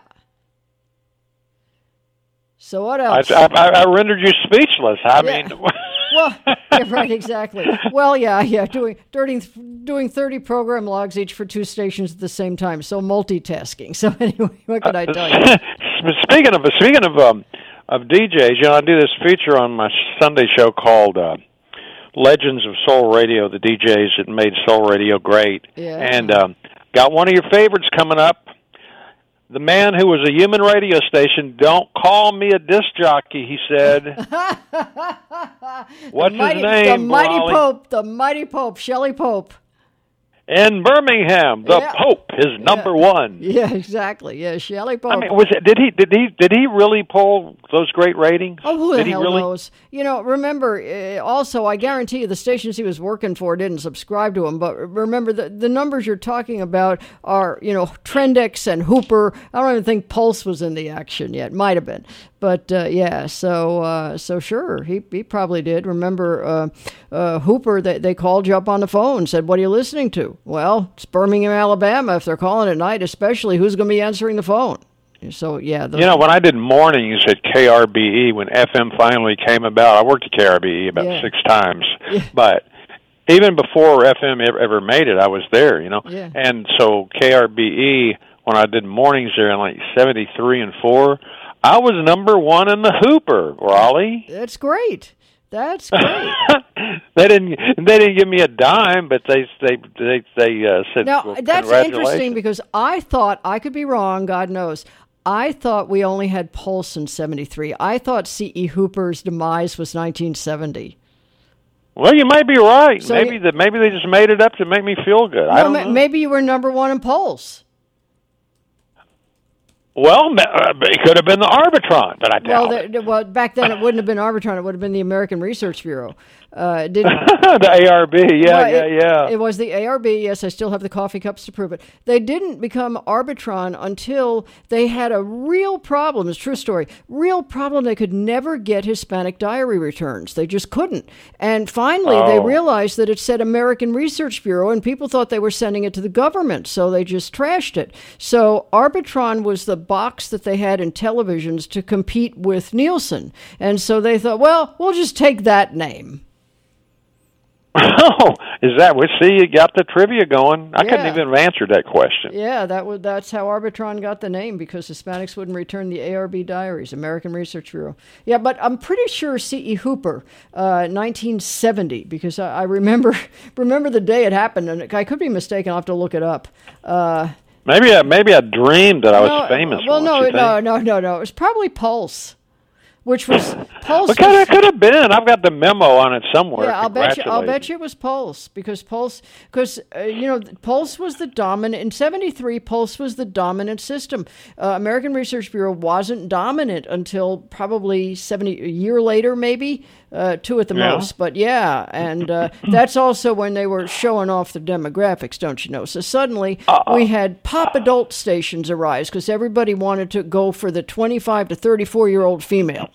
So what else? I rendered you speechless. I mean... Well, yeah, right, exactly. Well, yeah, doing 30 program logs each for 2 stations at the same time. So multitasking. So anyway, what can I tell you? Speaking of DJs, I do this feature on my Sunday show called Legends of Soul Radio, the DJs that made Soul Radio great. Yeah. And got one of your favorites coming up. the man who was a human radio station, don't call me a disc jockey, he said. What's his name, The mighty Pope, Shelley Pope. In Birmingham, the Pope is number one. Yeah, exactly. Yeah, Shelley Pope. I mean, did he really pull those great ratings? Oh, who the did hell he really? knows? You know, remember, also, I guarantee you the stations he was working for didn't subscribe to him, but remember, the numbers you're talking about are, you know, Trendex and Hooper. I don't even think Pulse was in the action yet. Might have been. But, yeah, so sure, he probably did. Remember, Hooper, they called you up on the phone, said, what are you listening to? Well, it's Birmingham, Alabama. If they're calling at night, especially, who's going to be answering the phone? So, yeah. You know, when I did mornings at KRBE, when FM finally came about, I worked at KRBE about 6 times. Yeah. But even before FM ever made it, I was there, you know. Yeah. And so KRBE, when I did mornings there in like 73 and 4, I was number one in the Hooper, Raleigh. That's great. That's great. They didn't give me a dime, but they said, now, well, that's interesting because I thought, I could be wrong, God knows, I thought we only had Pulse in 73. I thought C.E. Hooper's demise was 1970. Well, you might be right. So maybe they just made it up to make me feel good. I don't know. Maybe you were number one in Pulse. Well, it could have been the Arbitron, but I doubt it. Well, back then it wouldn't have been Arbitron. It would have been the American Research Bureau. The ARB, yeah. It was the ARB. Yes, I still have the coffee cups to prove it. They didn't become Arbitron until they had a real problem. It's a true story. Real problem. They could never get Hispanic diary returns. They just couldn't. And finally, they realized that it said American Research Bureau, and people thought they were sending it to the government, so they just trashed it. So Arbitron was the box that they had in televisions to compete with Nielsen. And so they thought, well, we'll just take that name. Oh, is that? We see you got the trivia going. I couldn't even have answered that question. Yeah, that's how Arbitron got the name, because Hispanics wouldn't return the ARB diaries, American Research Bureau. Yeah, but I'm pretty sure C.E. Hooper, 1970, because I remember the day it happened, and I could be mistaken. I'll have to look it up. Maybe I dreamed that I was famous. Well, no. It was probably Pulse. Which was Pulse. It could have been. I've got the memo on it somewhere. Yeah, I'll bet you it was Pulse because Pulse was the dominant in '73. Pulse was the dominant system. American Research Bureau wasn't dominant until probably a year later, maybe 2 at the most. But yeah, and that's also when they were showing off the demographics, don't you know? So suddenly we had pop adult stations arise because everybody wanted to go for the 25 to 34-year-old female.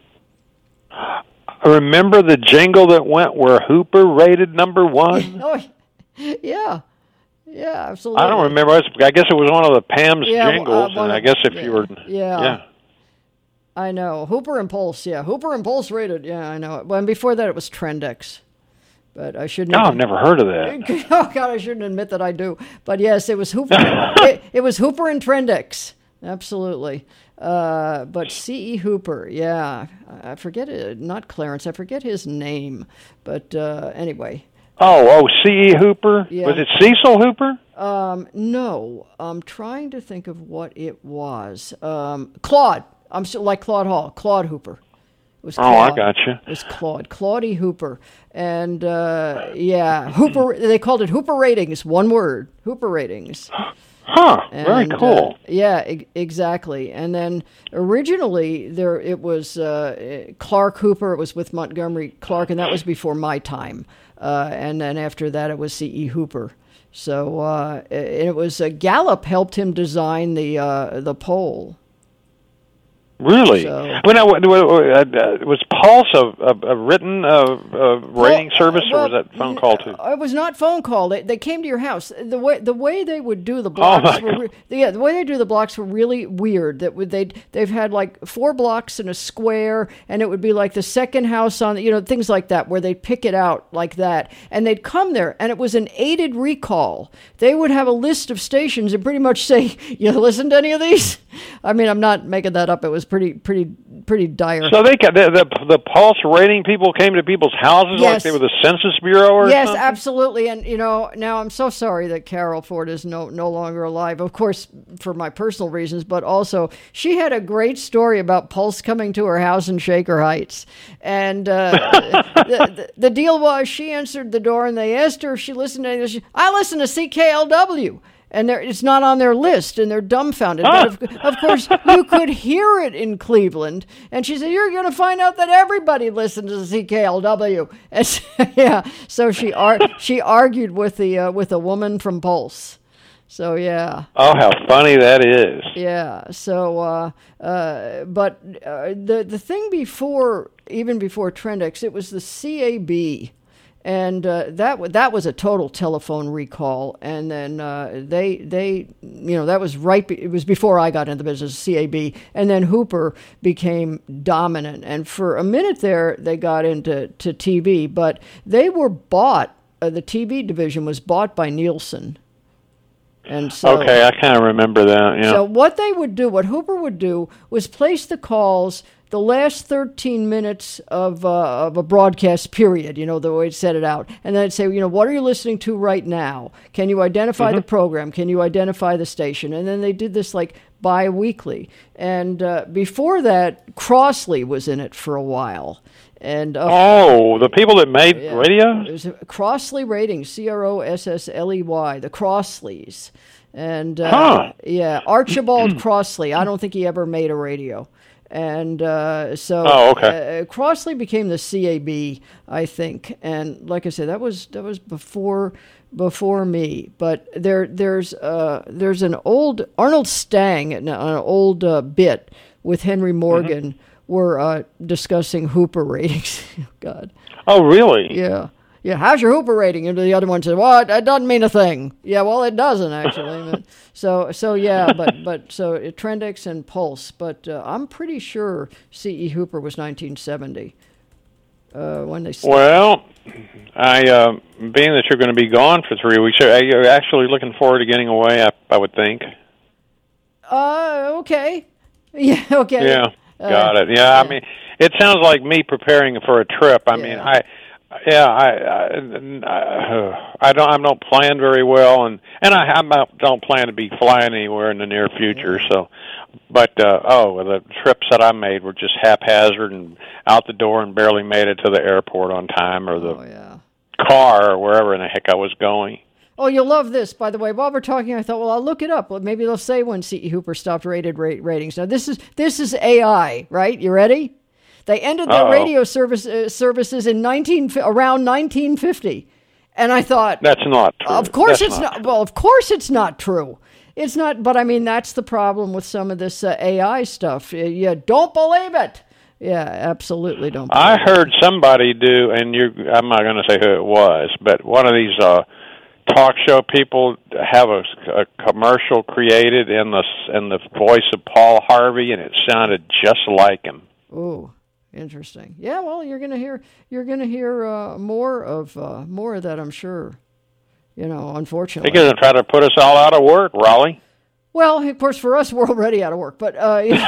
I remember the jingle that went where Hooper rated number 1. Oh, yeah, absolutely. I don't remember. I guess it was one of the Pam's jingles, and I guess if you were... Yeah. I know. Hooper and Pulse, Hooper and Pulse rated, I know. Well, and before that it was Trendex. But I shouldn't... No, I've never heard of that. Oh, God, I shouldn't admit that I do. But yes, it was Hooper. it was Hooper and Trendex. Absolutely. But C.E. Hooper, I forget it. Not Clarence. I forget his name. But anyway. Oh, C.E. Hooper? Yeah. Was it Cecil Hooper? No. I'm trying to think of what it was. Claude. I'm still like Claude Hall. Claude Hooper. It was Claude. I gotcha. It was Claudie Hooper. And, Hooper, they called it Hooper Ratings, one word, Hooper Ratings. Huh, very cool. Exactly. And then originally it was Clark Hooper. It was with Montgomery Clark, and that was before my time. And then after that, it was C.E. Hooper. So it was Gallup helped him design the poll. Really? So, was Pulse a written rating service, or was that phone call too? It was not phone call. They came to your house. The way they would do the blocks the way they do the blocks were really weird. They've had like 4 blocks in a square, and it would be like the second house on things like that where they'd pick it out like that, and they'd come there, and it was an aided recall. They would have a list of stations and pretty much say, "You listen to any of these?" I mean, I'm not making that up. It was pretty dire. So the Pulse rating people came to people's houses like they were the Census Bureau or yes, something? absolutely. And now I'm so sorry that Carol Ford is no longer alive. Of course, for my personal reasons, but also she had a great story about Pulse coming to her house in Shaker Heights. And the deal was she answered the door and they asked her if she listened to anything. I listen to CKLW. And it's not on their list, and they're dumbfounded. But of course, you could hear it in Cleveland. And she said, "You're going to find out that everybody listens to CKLW." And so she argued with a woman from Pulse. So yeah. Oh, how funny that is. Yeah. So, but the thing before Trendex, it was the CAB. And that was a total telephone recall, and then that was it was before I got into the business, CAB, and then Hooper became dominant, and for a minute there they got into TV, but they were bought. The TV division was bought by Nielsen, and so okay, I kind of remember that. Yeah. So what Hooper would do was place the calls. The last 13 minutes of a broadcast period, the way it set it out. And then I'd say, what are you listening to right now? Can you identify the program? Can you identify the station? And then they did this like bi-weekly. And before that, Crossley was in it for a while. And the people that made radio? It was Crossley Ratings, Crossley, the Crossleys. And Archibald Crossley. I don't think he ever made a radio. And Crossley became the CAB, I think. And like I said, that was before me. But there's an old Arnold Stang, an old bit with Henry Morgan. We're discussing Hooper ratings. God. Oh, really? Yeah. Yeah, how's your Hooper rating? And the other one said, well, that doesn't mean a thing. Yeah, well, it doesn't, actually. So Trendex and Pulse. But I'm pretty sure C.E. Hooper was 1970 when they started. Well, being that you're going to be gone for 3 weeks, are you actually looking forward to getting away, I would think? Okay. Yeah, okay. Yeah, got it. Yeah, I mean, it sounds like me preparing for a trip. I mean, I don't plan very well, and I don't plan to be flying anywhere in the near future. So, but the trips that I made were just haphazard and out the door, and barely made it to the airport on time or the car or wherever in the heck I was going. Oh, you'll love this. By the way, while we're talking, I thought, well, I'll look it up. Maybe they'll say when C.E. Hooper stopped ratings. Now, this is AI, right? You ready? They ended their radio services in around 1950, and I thought that's not true. Of course it's not. Well, of course it's not true. It's not. But I mean, that's the problem with some of this AI stuff. You don't believe it. Yeah, absolutely don't. I heard somebody do, and I'm not going to say who it was, but one of these talk show people have a commercial created in the voice of Paul Harvey, and it sounded just like him. Ooh. Interesting. Yeah, well, you're gonna hear more of that, I'm sure. Unfortunately. They're gonna try to put us all out of work, Raleigh. Well, of course, for us, we're already out of work, but yes,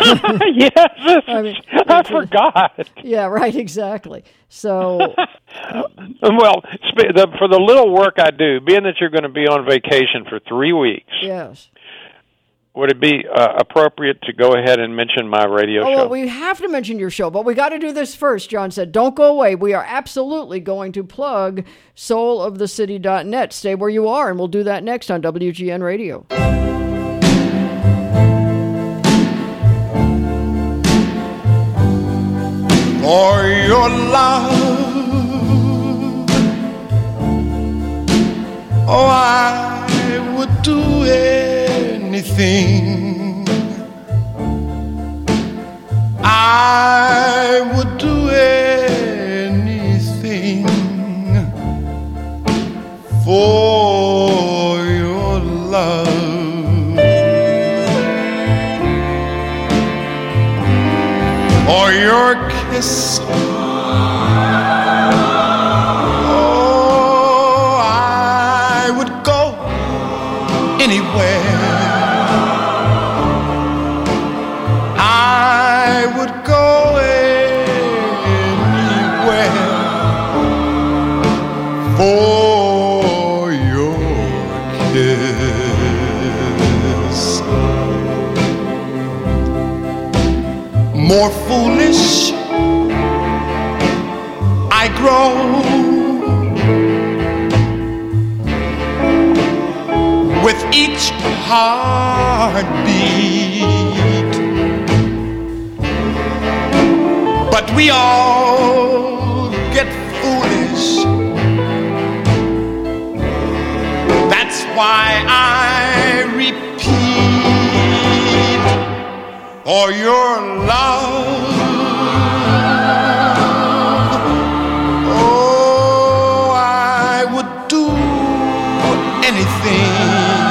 I forgot. Yeah, right, exactly. So, well, for the little work I do, being that you're going to be on vacation for 3 weeks. Yes. Would it be appropriate to go ahead and mention my radio show? Well, we have to mention your show, but we got to do this first. John said, don't go away. We are absolutely going to plug soulofthecity.net. Stay where you are, and we'll do that next on WGN Radio. For your love, oh, I would do anything. I would do anything for your love. For your kiss, oh, I would go anywhere. I more foolish I grow. With each heartbeat, but we all get foolish. That's why I repeat, for your love, oh, I would do anything.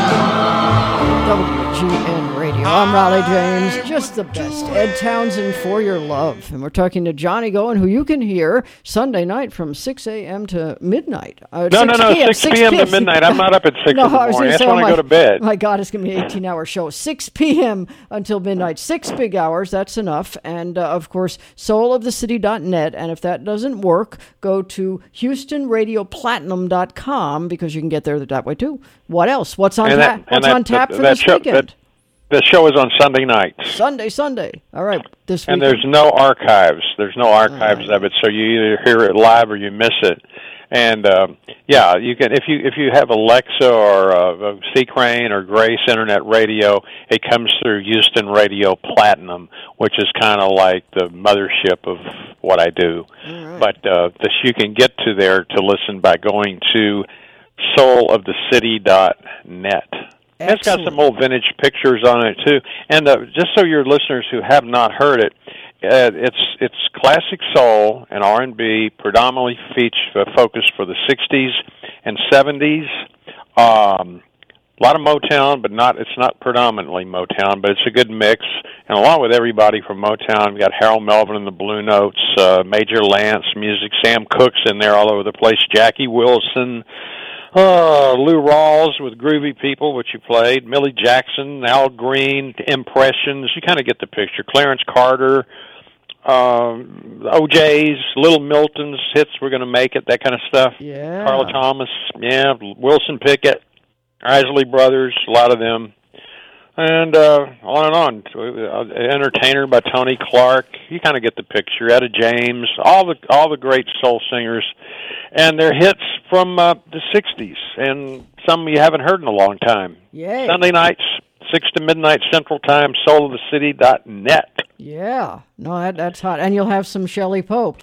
WGN Radio. I'm Raleigh James, just the best. Ed Townsend, For Your Love. And we're talking to Johnny Goen, who you can hear Sunday night from 6 a.m. to midnight. No, 6 p.m. to midnight. I'm not up at 6 in the morning. That's when I go to bed. My God, it's going to be an 18-hour show. 6 p.m. until midnight. 6 big hours, that's enough. And, of course, soulofthecity.net. And if that doesn't work, go to HoustonRadioPlatinum.com because you can get there that way, too. What else? What's on tap for this weekend? The show is on Sunday nights. Sunday. All right. This weekend. And there's no archives. There's no archives of it, so you either hear it live or you miss it. And yeah, you can if you have Alexa or C-Crane or Grace Internet Radio, it comes through Houston Radio Platinum, which is kind of like the mothership of what I do. Right. But you can get to there to listen by going to soulofthecity.net. It's got some old vintage pictures on it too, and just so your listeners who have not heard it, it's classic soul and R&B, predominantly focused for the '60s and '70s. A lot of Motown, but it's not predominantly Motown, but it's a good mix. And along with everybody from Motown, we got Harold Melvin and the Blue Notes, Major Lance music, Sam Cooke's in there all over the place, Jackie Wilson. Lou Rawls with Groovy People, which you played, Millie Jackson, Al Green, Impressions, you kind of get the picture. Clarence Carter, OJ's, Little Milton's hits, We're Gonna Make It, that kind of stuff. Yeah. Carla Thomas, yeah, Wilson Pickett, Isley Brothers, a lot of them. And on and on. Entertainer by Tony Clark. You kind of get the picture. Etta James, all the great soul singers, and their hits from the '60s, and some you haven't heard in a long time. Yay. Sunday nights, 6 to midnight Central Time. SoulOfTheCity.net. Yeah, no, that's hot, and you'll have some Shelley Pope.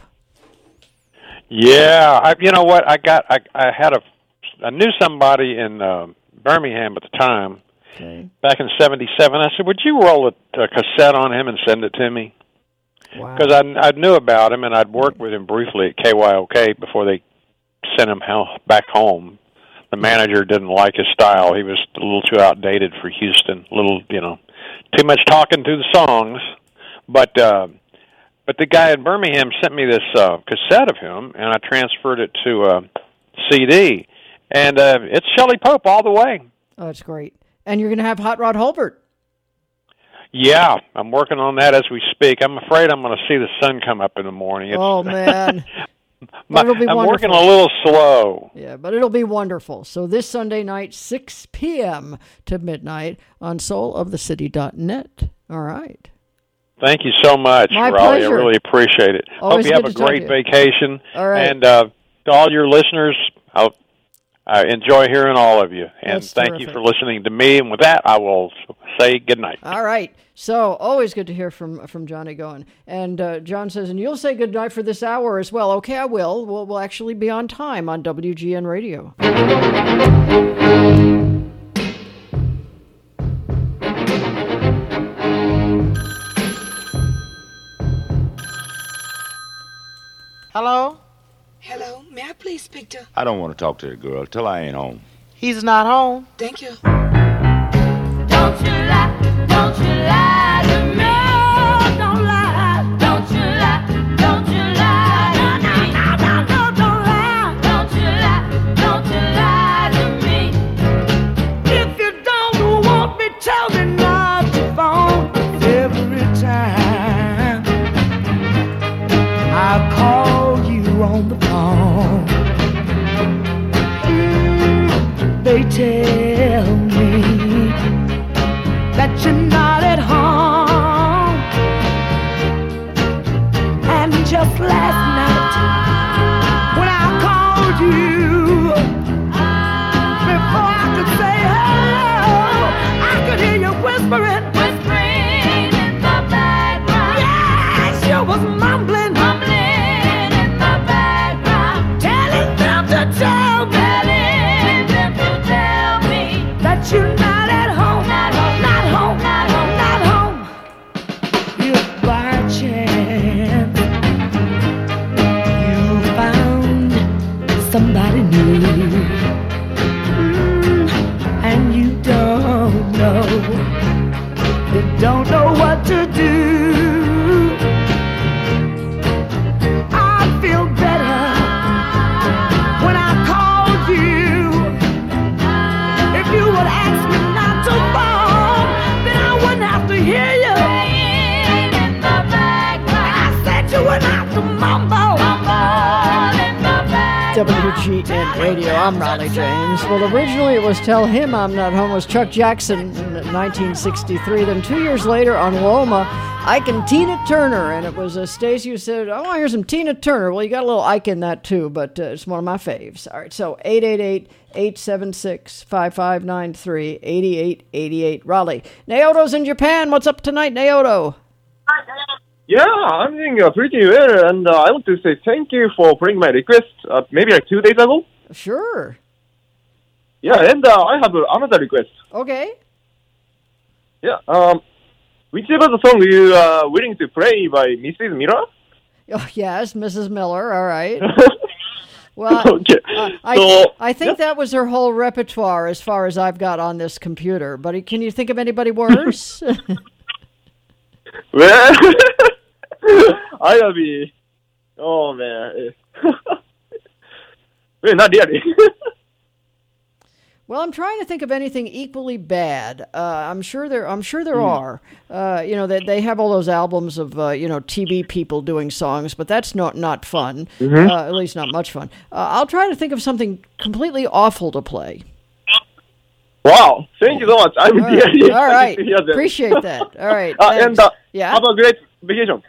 Yeah, you know what? I knew somebody in Birmingham at the time. Okay. Back in '77, I said, "Would you roll a cassette on him and send it to me?" Wow. Because I knew about him and I'd worked with him briefly at KYOK before they sent him back home. The manager didn't like his style; he was a little too outdated for Houston. A little, too much talking through the songs. But the guy in Birmingham sent me this cassette of him, and I transferred it to CD, and it's Shelley Pope all the way. Oh, that's great. And you're going to have Hot Rod Holbert. Yeah, I'm working on that as we speak. I'm afraid I'm going to see the sun come up in the morning. Oh, man. I'm wonderful. Working a little slow. Yeah, but it'll be wonderful. So this Sunday night, 6 p.m. to midnight on soulofthecity.net. All right. Thank you so much, My Raleigh. pleasure. I really appreciate it. Always Hope you have good a to talk great to you. vacation. All right. And to all your listeners, I enjoy hearing all of you. And That's thank terrific. you for listening to me. And with that, I will say good night. All right. So always good to hear from Johnny Goen. And John says, and you'll say good night for this hour as well. Okay, I will. We'll actually be on time on WGN Radio. Hello? Hello, may I please speak to... I don't want to talk to the girl till I ain't home. He's not home. Thank you. Don't you lie to me. No, don't lie. Don't you lie to me. No, don't lie. Don't you lie to me. If you don't want me, tell me not to phone. Every time I call you on the phone, they tell me that you're not at home. just last night when I called you. Before I could say hello, I could hear you whispering in the background. Yes, you was mumbling in the background, telling them to tell me that you're not at home, not home. If by chance you found somebody new, and you don't know what to do, I feel better when I called you. If you would ask me not to fall, then I wouldn't have to hear you in the background. I said you wouldn't have to mumble in the background. WGN Radio, I'm Raleigh James. Well, originally it was Tell Him I'm Not Home, was Chuck Jackson in 1963. Then 2 years later on Loma, Ike and Tina Turner, and it was Stacey who said, I want to hear some Tina Turner. Well, you got a little Ike in that too, but it's one of my faves. All right, so 888-876-5593, 8888 Raleigh. Naoto's in Japan. What's up tonight, Naoto? Yeah, I'm doing pretty well, and I want to say thank you for playing my request maybe like 2 days ago. Sure. Yeah, and I have another request. Okay. Yeah, whichever the song you are willing to play by Mrs. Miller? Oh, yes, Mrs. Miller, all right. Well, okay. I think that was her whole repertoire as far as I've got on this computer, but can you think of anybody worse? Well, I'll be... Oh, man. Well, not really. Well, I'm trying to think of anything equally bad. I'm sure there are. They have all those albums of TV people doing songs, but that's not fun. Mm-hmm. At least not much fun. I'll try to think of something completely awful to play. Wow! Thank you so much. I'm really all right. To hear that. Appreciate that. All right. And yeah. Have a great vacation.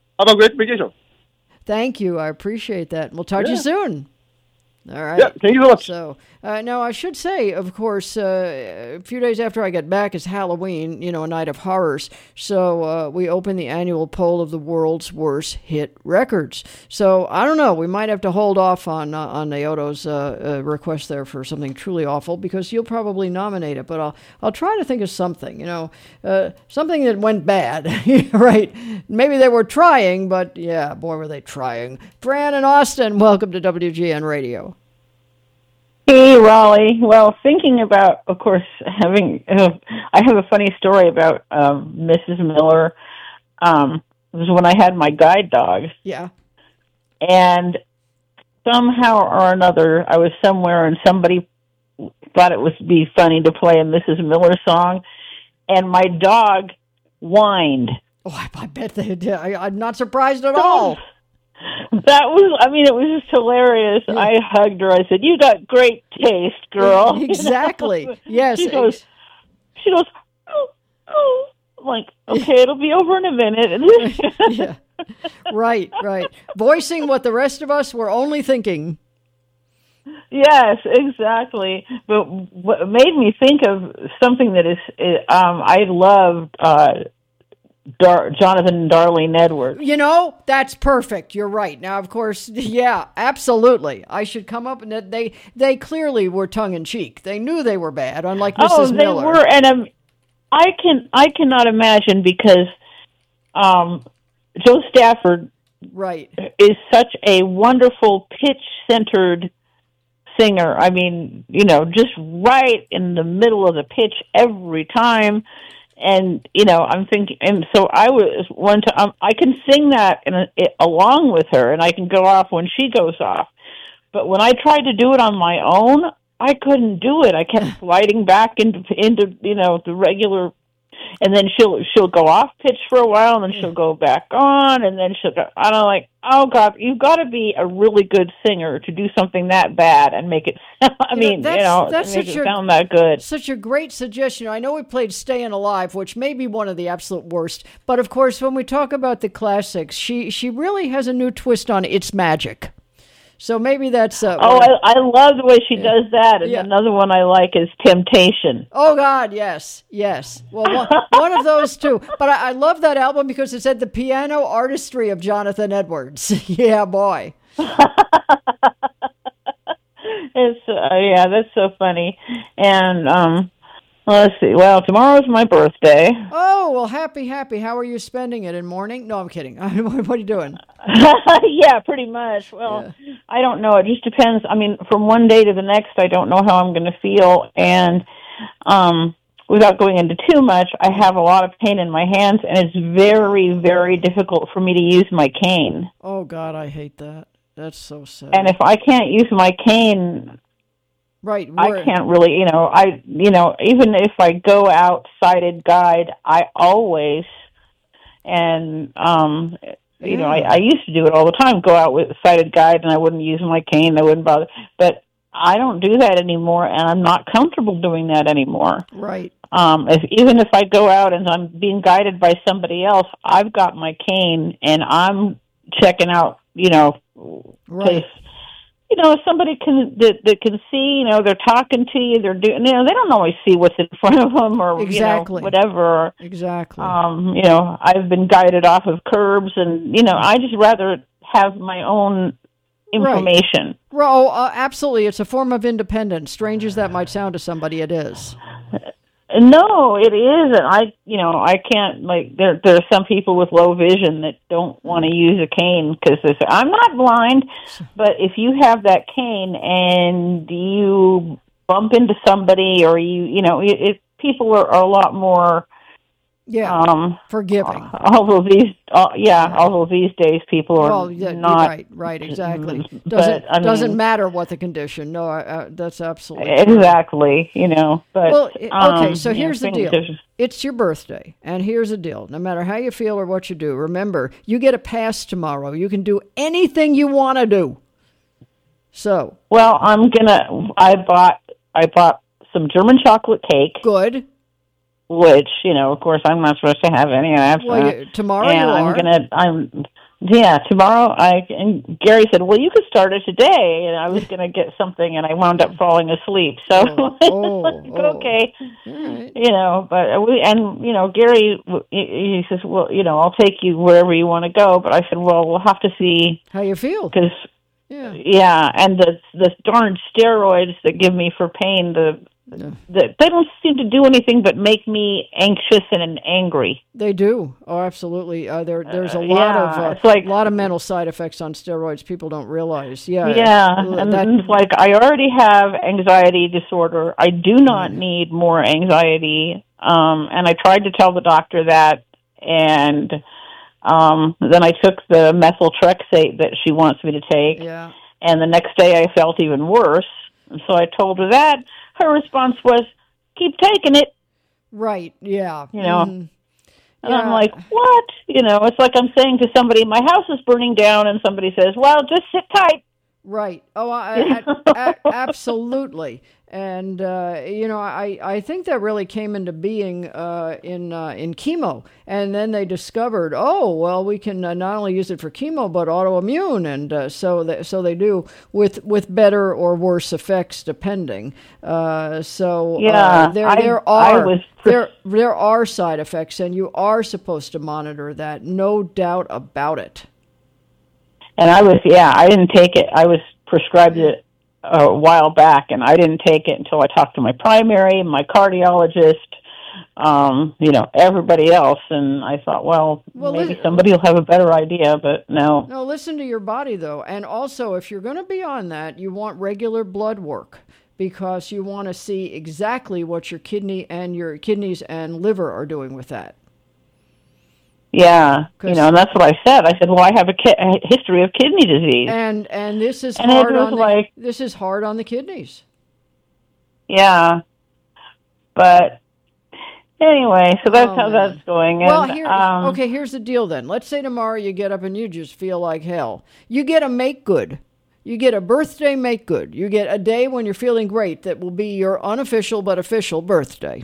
Thank you. I appreciate that. We'll talk to you soon. All right. Yeah, thank you so much. So, now I should say, of course, a few days after I get back is Halloween, a night of horrors. So we open the annual poll of the world's worst hit records. So I don't know. We might have to hold off on Naoto's request there for something truly awful because you'll probably nominate it. But I'll try to think of something. Something that went bad. Right? Maybe they were trying, but yeah, boy, were they trying. Fran and Austin, welcome to WGN Radio. Hey, Raleigh. Well, thinking about, of course, I have a funny story about Mrs. Miller. It was when I had my guide dog. Yeah. And somehow or another, I was somewhere and somebody thought it would be funny to play a Mrs. Miller song, and my dog whined. Oh, I bet they did. I'm not surprised at all. It was just hilarious. Yeah. I hugged her. I said, "You got great taste, girl." Exactly. Yes. She goes, oh. I'm like, okay, it'll be over in a minute. Yeah. Right. Voicing what the rest of us were only thinking. Yes, exactly. But what made me think of something that is, I loved Jonathan and Darlene Edwards. That's perfect. You're right. Now, of course, yeah, absolutely. I should come up and they clearly were tongue in cheek. They knew they were bad, unlike Mrs. Miller. Oh, they were, and I cannot imagine because Joe Stafford, right, is such a wonderful pitch-centered singer. I mean, just right in the middle of the pitch every time. And, I'm thinking, and so I was one time, I can sing that along with her, and I can go off when she goes off. But when I tried to do it on my own, I couldn't do it. I kept sliding back into the regular, and then she'll go off pitch for a while, and then she'll go back on, and then she'll go. And I'm like, oh God, you've got to be a really good singer to do something that bad and make it. That's make it sound that good. Such a great suggestion. I know we played "Staying Alive," which may be one of the absolute worst, but of course, when we talk about the classics, she really has a new twist on "It's Magic." So maybe that's... I love the way she does that. And another one I like is Temptation. Oh, God, yes. Well, one of those two. But I love that album because it said the piano artistry of Jonathan Edwards. Yeah, boy. That's so funny. And let's see. Well, tomorrow's my birthday. Oh, well, happy. How are you spending it in mourning? No, I'm kidding. What are you doing? Yeah, pretty much. Well, I don't know. It just depends. I mean, from one day to the next, I don't know how I'm going to feel. And without going into too much, I have a lot of pain in my hands, and it's very, very difficult for me to use my cane. Oh, God, I hate that. That's so sad. And if I can't use my cane... Right, I can't really, even if I go out sighted guide, I always, and, I used to do it all the time, go out with a sighted guide, and I wouldn't use my cane, I wouldn't bother, but I don't do that anymore, and I'm not comfortable doing that anymore. Right. Even if I go out and I'm being guided by somebody else, I've got my cane, and I'm checking out, right. If somebody that can see, they're talking to you, they're doing, they don't always see what's in front of them or, whatever. Exactly. I've been guided off of curbs and, I just rather have my own information. Right. Well, absolutely. It's a form of independence. Strange as that might sound to somebody, it is. No, it isn't. I can't, there are some people with low vision that don't want to use a cane because they say, I'm not blind, but if you have that cane and you bump into somebody or people are a lot more... forgiving. Although these days people are not... Right, exactly. Doesn't matter what the condition. No, that's absolutely exactly, but... Well, okay, so here's the deal. It's your birthday, and here's the deal. No matter how you feel or what you do, remember, you get a pass tomorrow. You can do anything you want to do. So... Well, I bought some German chocolate cake. Good. Which, of course, I'm not supposed to have any of that. Well, tomorrow and tomorrow and Gary said, well, you could start it today. And I was going to get something, and I wound up falling asleep. So, okay. Right. But Gary, he says, well, I'll take you wherever you want to go. But I said, well, we'll have to see. How you feel. Because, and the darn steroids that give me for pain, they don't seem to do anything but make me anxious and angry. They do. Oh, absolutely. There's a lot of mental side effects on steroids people don't realize. And it's like I already have anxiety disorder. I do not need more anxiety. And I tried to tell the doctor that, and then I took the methotrexate that she wants me to take. Yeah. And the next day I felt even worse. And so I told her that. Her response was, keep taking it. Right, yeah. And I'm like, what? It's like I'm saying to somebody, my house is burning down, and somebody says, well, just sit tight. Right. Oh, absolutely. And, I think that really came into being in chemo. And then they discovered, we can not only use it for chemo, but autoimmune. And so they do with better or worse effects, depending. There are side effects, and you are supposed to monitor that. No doubt about it. And I didn't take it. I was prescribed it a while back, and I didn't take it until I talked to my primary, my cardiologist, everybody else. And I thought, maybe somebody will have a better idea, but no. No, listen to your body, though. And also, if you're going to be on that, you want regular blood work, because you want to see exactly what your kidneys and liver are doing with that. Yeah, and that's what I said. I said, well, I have a history of kidney disease. And this is hard on the kidneys. Yeah. But, Anyway, so that's how that's going. Well, And, here's the deal then. Let's say tomorrow you get up and you just feel like hell. You get a make good. You get a birthday make good. You get a day when you're feeling great that will be your unofficial but official birthday.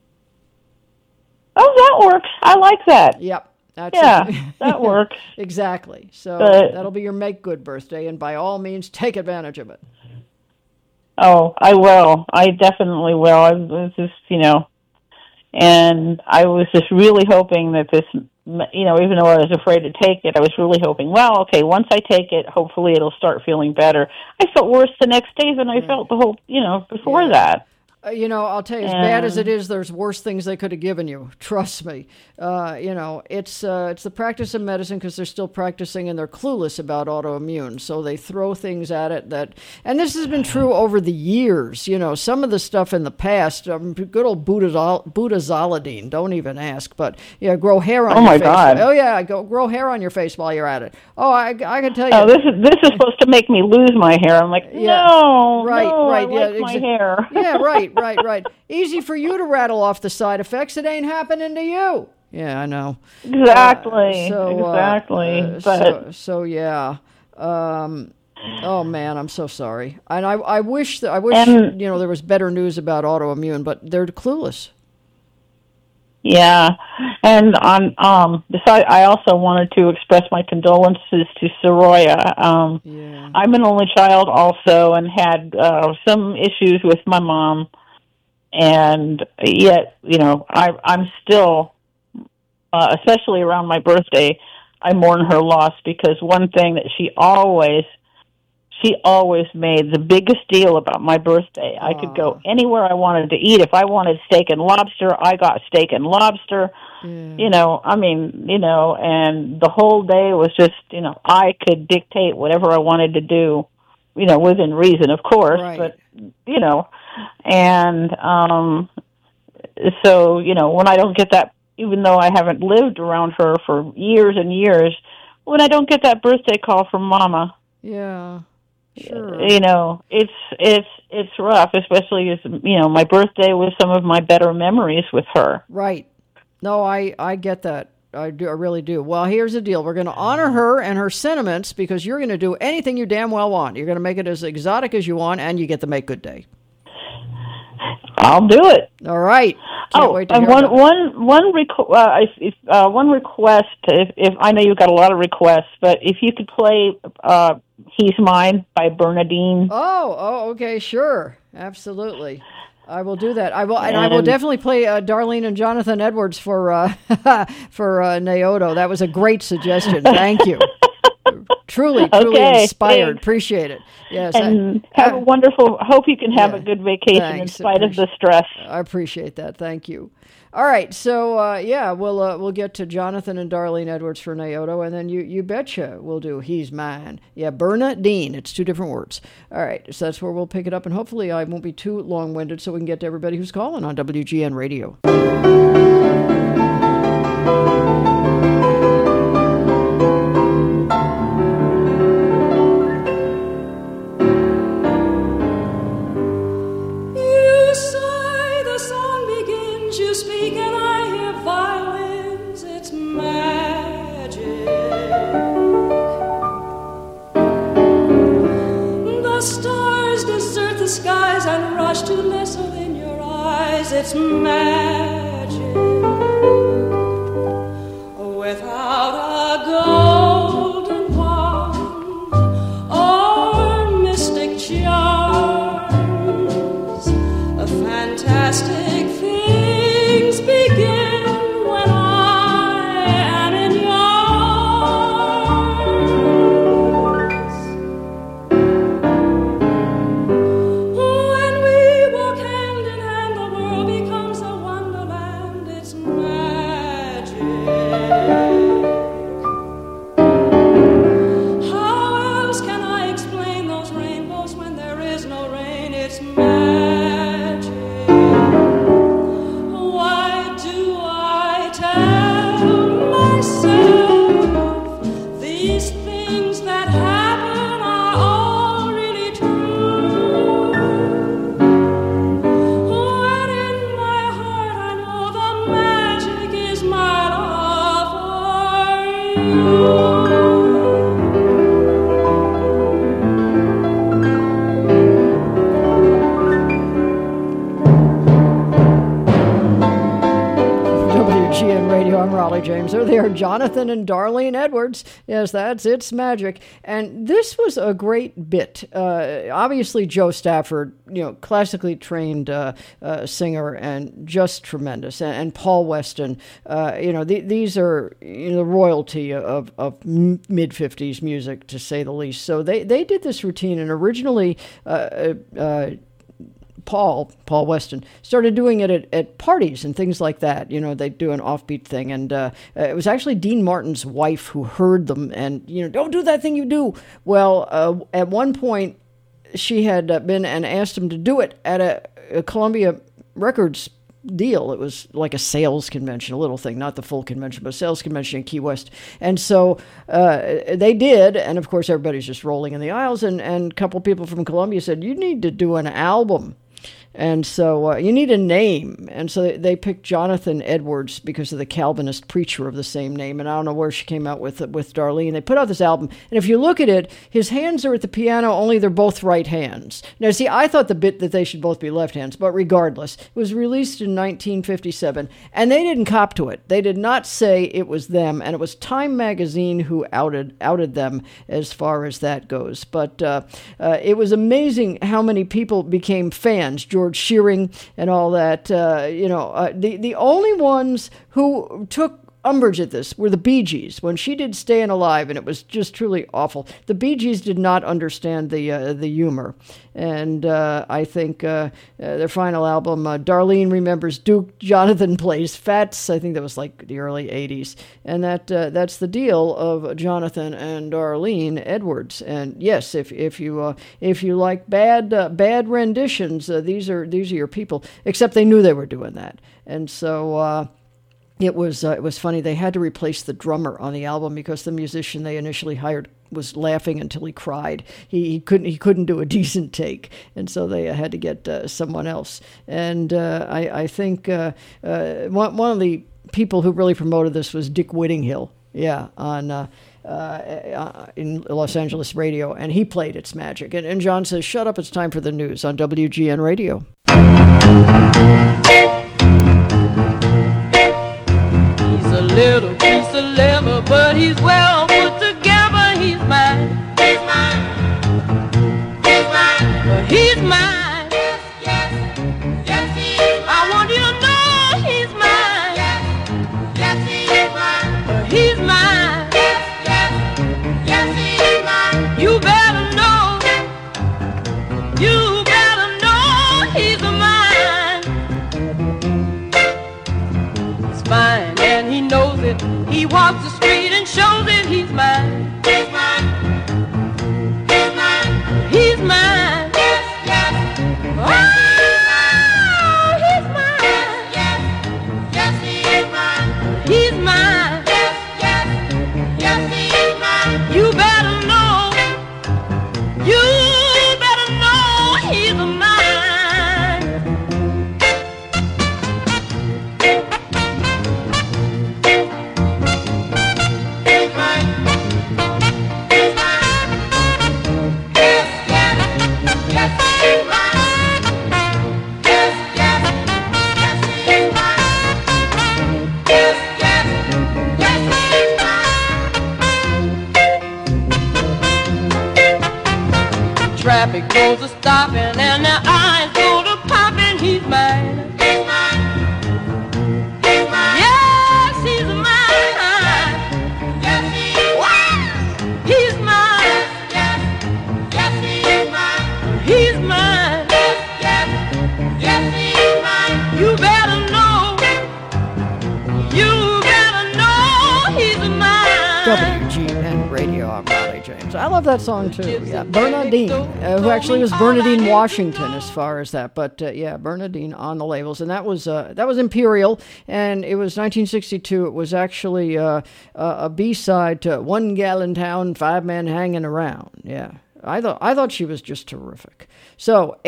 Oh, that works. I like that. Yep. That works. Exactly. So But- that'll be your make good birthday, and by all means, take advantage of it. Oh, I will. I definitely will. I was just, and I was just really hoping that this, even though I was afraid to take it, I was really hoping, well, okay, once I take it, hopefully it'll start feeling better. I felt worse the next day than I felt the whole, before that. I'll tell you, as bad as it is, there's worse things they could have given you. Trust me. It's the practice of medicine because they're still practicing and they're clueless about autoimmune. So they throw things at it and this has been true over the years. Some of the stuff in the past, good old Butazolidine, don't even ask, but grow hair on your face. God. Oh yeah, grow hair on your face while you're at it. Oh, I can tell you. Oh, this is supposed to make me lose my hair. I'm like, no, right. I like my hair. Yeah, right. Easy for you to rattle off the side effects. It ain't happening to you. Yeah, I know. Exactly. Yeah. Oh man, I'm so sorry. And I wish there was better news about autoimmune, but they're clueless. Yeah, and I also wanted to express my condolences to Soroya. I'm an only child also, and had some issues with my mom, and yet I'm still, especially around my birthday, I mourn her loss because one thing that she always made the biggest deal about my birthday. I could go anywhere I wanted to eat. If I wanted steak and lobster, I got steak and lobster. And the whole day was just, I could dictate whatever I wanted to do, within reason, of course, but, and so, when I don't get that, even though I haven't lived around her for years and years, when I don't get that birthday call from Mama, yeah. Sure. It's rough, especially as my birthday was some of my better memories with her. Right. No, I get that. I really do. Well, here's the deal. We're going to honor her and her sentiments because you're going to do anything you damn well want. You're going to make it as exotic as you want, and you get the make good day. I'll do it. All right. Can't wait to and hear one request. If I know you've got a lot of requests, but if you could play "He's Mine" by Bernadine. Oh, okay, sure, absolutely. I will do that. I will definitely play Darlene and Jonathan Edwards for Naoto. That was a great suggestion. Thank you. Truly inspired. Thanks. Appreciate it. Yes, and have a wonderful. Hope you can have a good vacation in spite of the stress. I appreciate that. Thank you. All right, so we'll get to Jonathan and Darlene Edwards for Naoto, and then you betcha we'll do "He's Mine." Yeah, Bernadine. It's two different words. All right, so that's where we'll pick it up, and hopefully I won't be too long-winded, so we can get to everybody who's calling on WGN Radio. To nestle in your eyes, it's magic. Without a golden wand or mystic charms, fantastic things begin when I am in WGN Radio, I'm Raleigh James. They are Jonathan and Darlene Edwards. Yes, that's It's Magic. And this was a great bit. Obviously, Joe Stafford, classically trained singer and just tremendous. And Paul Weston, these are the royalty of mid-50s music, to say the least. So they did this routine, and originally Paul Weston started doing it at parties and things like that. They'd do an offbeat thing. And it was actually Dean Martin's wife who heard them and, don't do that thing you do. Well, at one point, she had been and asked him to do it at a Columbia Records deal. It was like a sales convention, a little thing, not the full convention, but a sales convention in Key West. And so they did, and of course everybody's just rolling in the aisles, and a couple people from Columbia said, you need to do an album. And so you need a name. And so they picked Jonathan Edwards because of the Calvinist preacher of the same name. And I don't know where she came out with Darlene. They put out this album. And if you look at it, his hands are at the piano, only they're both right hands. Now, see, I thought the bit that they should both be left hands. But regardless, it was released in 1957. And they didn't cop to it. They did not say it was them. And it was Time Magazine who outed them as far as that goes. But it was amazing how many people became fans. George Shearing and all that, the only ones who took umbrage at this were the Bee Gees. When she did Stayin' Alive, and it was just truly awful, the Bee Gees did not understand the humor. And I think their final album, Darlene Remembers Duke, Jonathan Plays Fats, I think that was like the early 80s. And that's the deal of Jonathan and Darlene Edwards. And yes, if you like bad renditions, these are your people. Except they knew they were doing that. And so it was funny. They had to replace the drummer on the album because the musician they initially hired was laughing until he cried. He couldn't do a decent take, and so they had to get someone else. And I think one of the people who really promoted this was Dick Whittinghill. Yeah, on in Los Angeles radio, and he played It's Magic. And John says, "Shut up! It's time for the news on WGN Radio." He's a little piece of liver, but he's well put together. He's mine. He's mine. He's mine. But he's mine. Yes, yes, yes, he's mine. I want you to know he's mine. Yes, yes, he's mine. But he's mine. Yes, yes, yes, he's mine. You better know. You better know he's mine. He's mine and he knows it. He walks the street and shows it. He's mine. He's mine. He's mine. He's mine. Yes, yes. Oh, he's mine. Yes, yes, he's mine. He's mine. Yes, yes, yes, he's mine. You better know. You better know he's mine. Traffic goes a stopping and their eyes go to popping. He's mine. He's mine. He's mine. Yes, he's mine. Yes, he's mine. He's mine. Yes, yes, he's mine. He's mine. Yes, yes, he's mine. You better know. You better know he's mine. WGN Radio, I'm Raleigh James. I love that song too. Yeah, Bernadine, who actually was Bernadine Washington as far as that, but yeah, Bernadine on the labels, and that was Imperial, and it was 1962. It was actually a B-side to One Gal in Town, Five Men Hanging Around. Yeah, I thought she was just terrific. So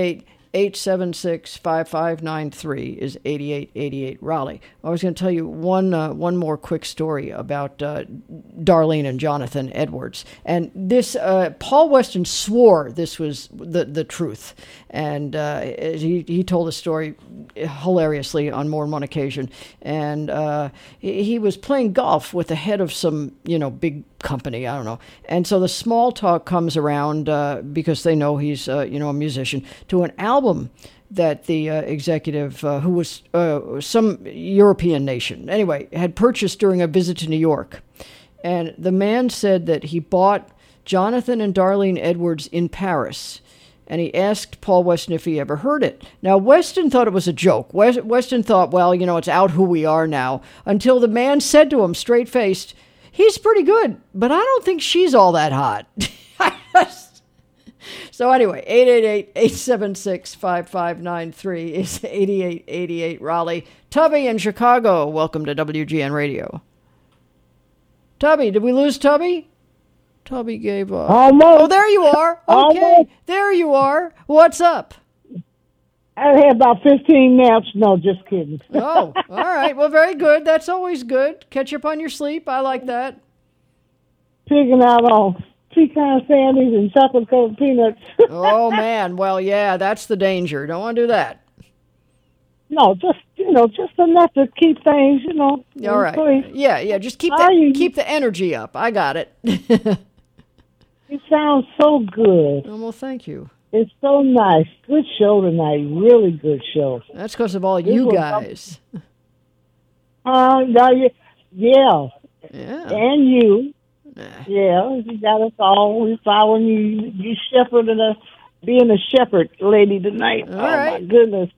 888-876-5593 is 8888 Raleigh. I was going to tell you one more quick story about Darlene and Jonathan Edwards. And this, Paul Weston swore this was the truth. And he told a story hilariously on more than one occasion. And he was playing golf with the head of some, big company, I don't know. And so the small talk comes around because they know he's, a musician, to an album that the executive, who was some European nation, anyway, had purchased during a visit to New York. And the man said that he bought Jonathan and Darlene Edwards in Paris, and he asked Paul Weston if he ever heard it. Now, Weston thought it was a joke. Weston thought, well, it's out who we are now, until the man said to him, straight-faced, he's pretty good, but I don't think she's all that hot. So anyway, 888-876-5593 is 8888 Raleigh. Tubby in Chicago, welcome to WGN Radio. Tubby, did we lose Tubby? Tubby gave up. Almost. Oh, there you are. Okay, Almost. There you are. What's up? I had about 15 naps. No, just kidding. Oh, all right. Well, very good. That's always good. Catch up on your sleep. I like that. Picking out all pecan sandies and chocolate-covered peanuts. Oh, man. Well, yeah, that's the danger. Don't want to do that. No, just enough to keep things, All right. Place. Yeah. Just keep the energy up. I got it. You sound so good. Oh, well, thank you. It's so nice. Good show tonight. Really good show. That's because of all you guys. Yeah. And you. Yeah, you got us all. We following you. You shepherding us, being a shepherd lady tonight. All right. My goodness.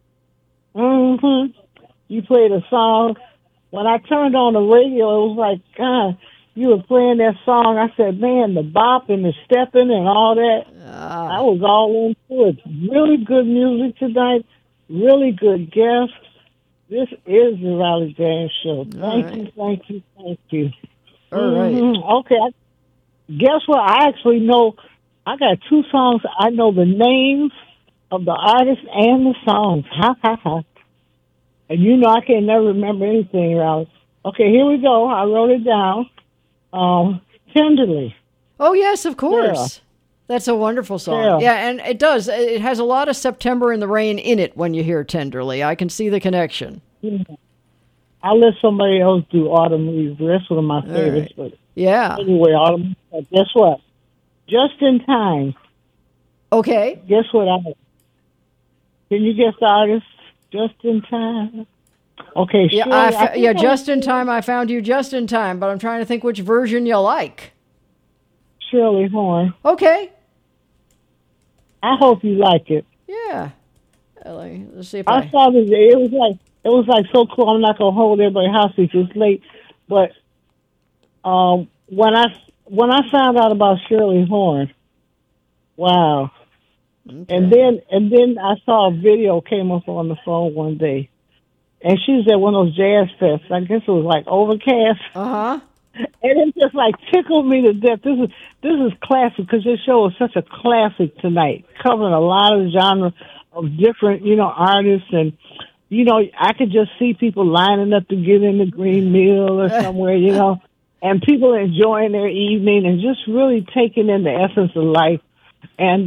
You played a song. When I turned on the radio, it was like, God, you were playing that song. I said, man, the bop and the stepping and all that. I was all into it. Really good music tonight. Really good guests. This is the Raleigh James Show. Thank you. All right. Okay. Guess what? I actually know. I got two songs. I know the names of the artists and the songs. Ha, ha, ha. And I can never remember anything, Raleigh. Okay, here we go. I wrote it down. Tenderly. Oh, yes, of course. Yeah. That's a wonderful song. Yeah, and it does. It has a lot of September in the Rain in it when you hear Tenderly. I can see the connection. Yeah. I'll let somebody else do Autumn Leaves. That's one of my favorites. Right. But yeah. Anyway, Autumn. Guess what? Just in Time. Okay. Guess what? Can you guess the artist? Just in Time. Okay. Yeah, Just in Time. I found you just in time, but I'm trying to think which version you like. Shirley Horn. Okay. I hope you like it. Yeah. Let's see if I saw this. It was like so cool. I'm not gonna hold everybody hostage. It's late, but when I found out about Shirley Horn, wow. Okay. And then I saw a video came up on the phone one day, and she was at one of those jazz fests. I guess it was like Overcast. And it just like tickled me to death. This is classic because this show is such a classic tonight, covering a lot of genre of different artists, and I could just see people lining up to get in the Green Mill or somewhere, and people enjoying their evening and just really taking in the essence of life. And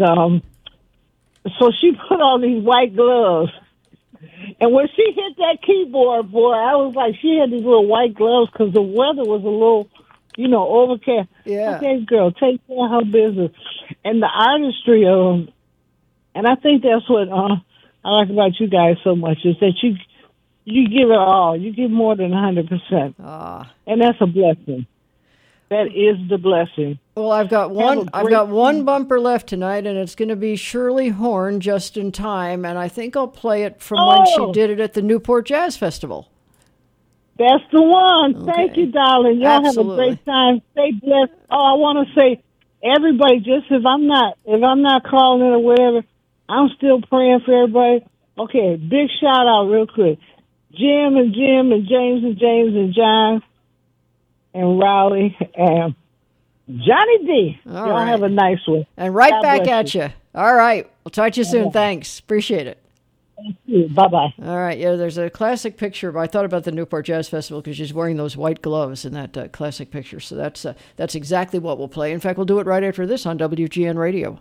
so she put on these white gloves. And when she hit that keyboard, boy, I was like, she had these little white gloves because the weather was a little, overcast. Yeah. Okay, girl, take care of her business. And the artistry of them, and I think that's what I like about you guys so much, is that you give it all. You give more than 100%. And that's a blessing. That is the blessing. Well, I've got one bumper left tonight, and it's going to be Shirley Horn, Just in Time, and I think I'll play it from when she did it at the Newport Jazz Festival. That's the one. Okay. Thank you, darling. Y'all have a great time. Stay blessed. Oh, I want to say, everybody, just if I'm not calling it or whatever, I'm still praying for everybody. Okay, big shout out real quick. Jim and James and John and Raleigh and Johnny D. Y'all have a nice one. And right God back at you. All right. We'll talk to you soon. Thanks. Appreciate it. Bye-bye. All right. Yeah, there's a classic picture. I thought about the Newport Jazz Festival because she's wearing those white gloves in that classic picture. So that's exactly what we'll play. In fact, we'll do it right after this on WGN Radio.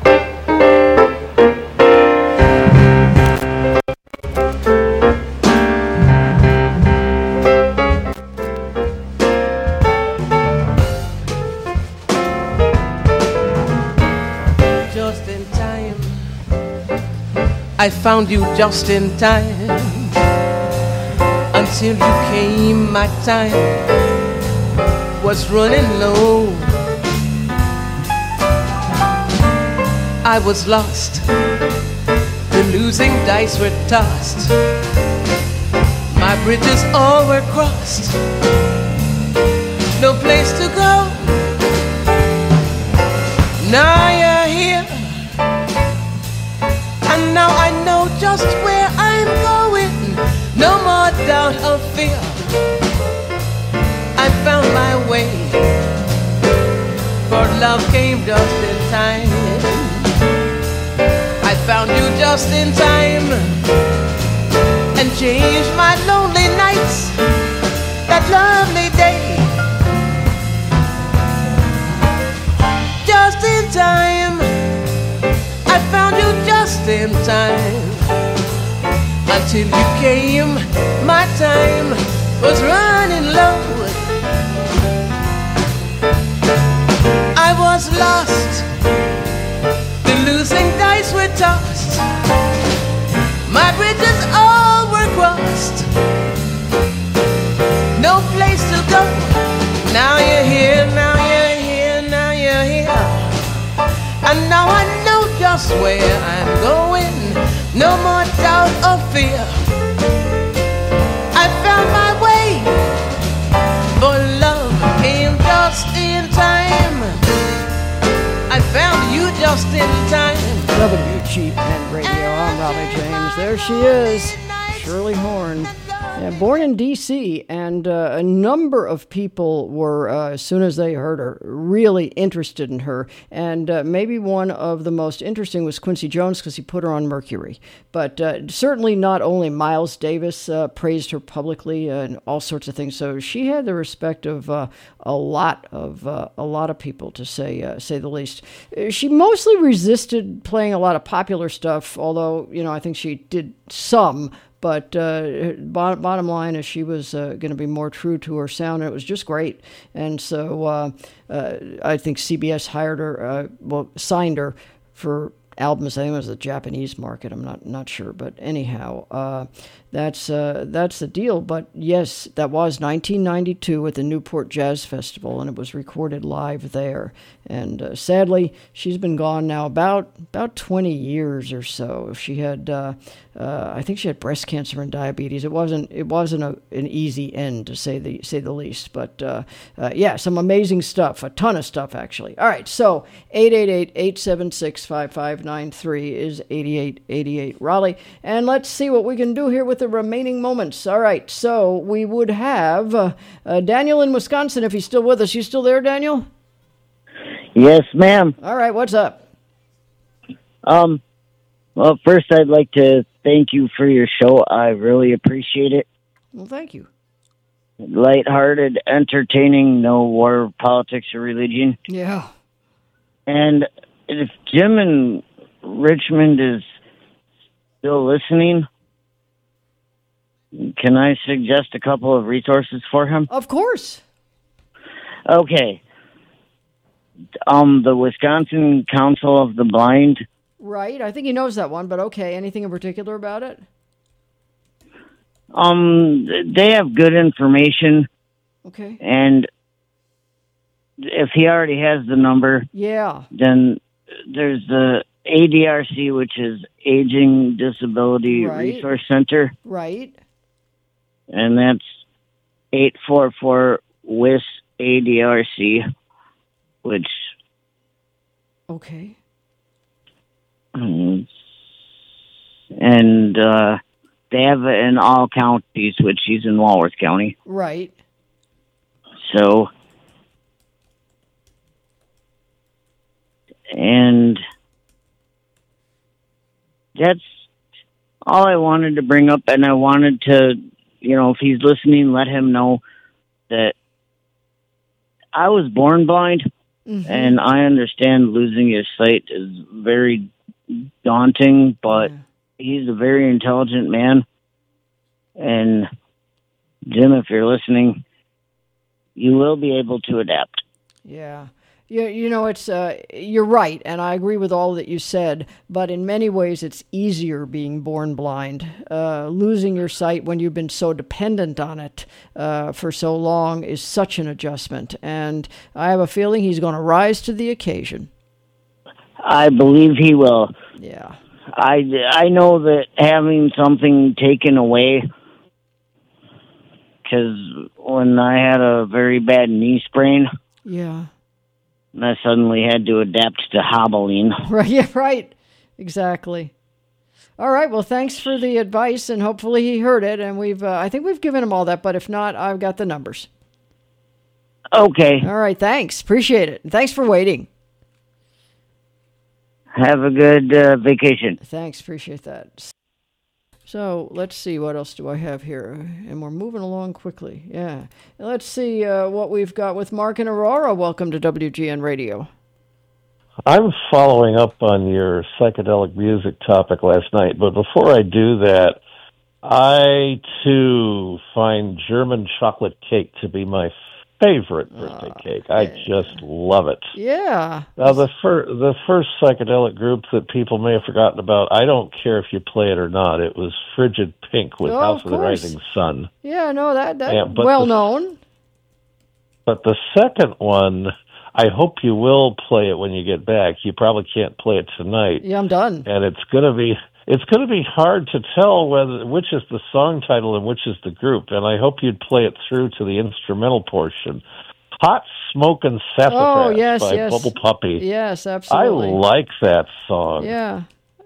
Just in time, I found you just in time. Until you came, my time was running low. I was lost, the losing dice were tossed. My bridges all were crossed, no place to go. Now you're here, and now I know just where I'm going. No more doubt or fear, I found my way. For love came just in time. I found you just in time, and changed my lonely nights, that lovely day. Just in time, I found you just in time. Until you came, my time was running low. I was lost, the losing dice were tossed. My bridges all were crossed, no place to go. Now you're here, now you're here, now you're here. And now I know just where I'm going. No more doubt or fear, I found my way. For love came just in time. I found you just in time. WGN Radio, I'm Raleigh James. There she is, Shirley Horn. Yeah, born in D.C., and a number of people were, as soon as they heard her, really interested in her. And maybe one of the most interesting was Quincy Jones, because he put her on Mercury. But certainly not only Miles Davis praised her publicly and all sorts of things. So she had the respect of a lot of people, to say the least. She mostly resisted playing a lot of popular stuff, although I think she did some. But bottom line is she was going to be more true to her sound, and it was just great. And so I think CBS hired her, signed her for albums. I think it was the Japanese market. I'm not sure, but anyhow, that's the deal. But yes, that was 1992 at the Newport Jazz Festival, and it was recorded live there. And sadly, she's been gone now about 20 years or so. She had, I think she had breast cancer and diabetes. It wasn't an easy end, to say the least. But yeah, some amazing stuff, a ton of stuff actually. All right, so 888-876-5593 is 8888 Raleigh, and let's see what we can do here with the remaining moments. All right, so we would have Daniel in Wisconsin, if he's still with us. You still there, Daniel? Yes, ma'am. All right, what's up? Well, first I'd like to thank you for your show. I really appreciate it. Well, thank you. Lighthearted, entertaining, no war, politics, or religion. Yeah. And if Jim in Richmond is still listening, can I suggest a couple of resources for him? Of course. Okay. The Wisconsin Council of the Blind. Right, I think he knows that one, but okay. Anything in particular about it? They have good information. Okay. And if he already has the number, yeah, then there's the ADRC, which is Aging Disability Resource Center. Right. And that's 844-WIS-ADRC, which... Okay. And they have it in all counties, which he's in Walworth County. Right. So, and that's all I wanted to bring up, and I wanted to, if he's listening, let him know that I was born blind, and I understand losing your sight is very daunting, but he's a very intelligent man. And Jim, if you're listening, you will be able to adapt. Yeah. It's you're right, and I agree with all that you said, but in many ways it's easier being born blind. Losing your sight when you've been so dependent on it for so long is such an adjustment, and I have a feeling he's going to rise to the occasion. I believe he will. Yeah. I know that having something taken away, because when I had a very bad knee sprain, yeah, I suddenly had to adapt to hobbling. Right, yeah, right. Exactly. All right, well, thanks for the advice, and hopefully he heard it, and I think we've given him all that, but if not, I've got the numbers. Okay. All right, thanks. Appreciate it. Thanks for waiting. Have a good vacation. Thanks, appreciate that. So let's see, what else do I have here? And we're moving along quickly. Yeah. Let's see what we've got with Mark and Aurora. Welcome to WGN Radio. I'm following up on your psychedelic music topic last night, but before I do that, I, too, find German chocolate cake to be my favorite birthday cake. I just love it. Yeah. Now, the first psychedelic group that people may have forgotten about, I don't care if you play it or not, it was Frigid Pink with House of the Rising Sun. Yeah, no, that but well known. But the second one, I hope you will play it when you get back. You probably can't play it tonight. Yeah, I'm done. And it's going to be hard to tell which is the song title and which is the group, and I hope you'd play it through to the instrumental portion. Hot Smokin' Sassafras by Bubble Puppy. Yes, absolutely. I like that song. Yeah.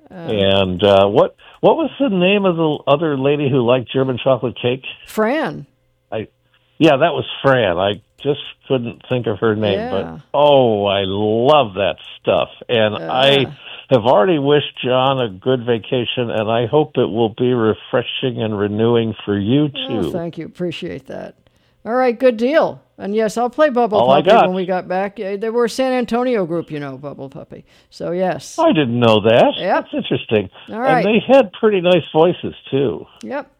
And what was the name of the other lady who liked German chocolate cake? Fran. Yeah, that was Fran. I just couldn't think of her name, Yeah. but I love that stuff. And I have already wished John a good vacation, and I hope it will be refreshing and renewing for you, too. Oh, thank you. Appreciate that. All right, good deal. And yes, I'll play Bubble Puppy when we got back. They were a San Antonio group, Bubble Puppy. So, yes. I didn't know that. Yep. That's interesting. All right. And they had pretty nice voices, too. Yep.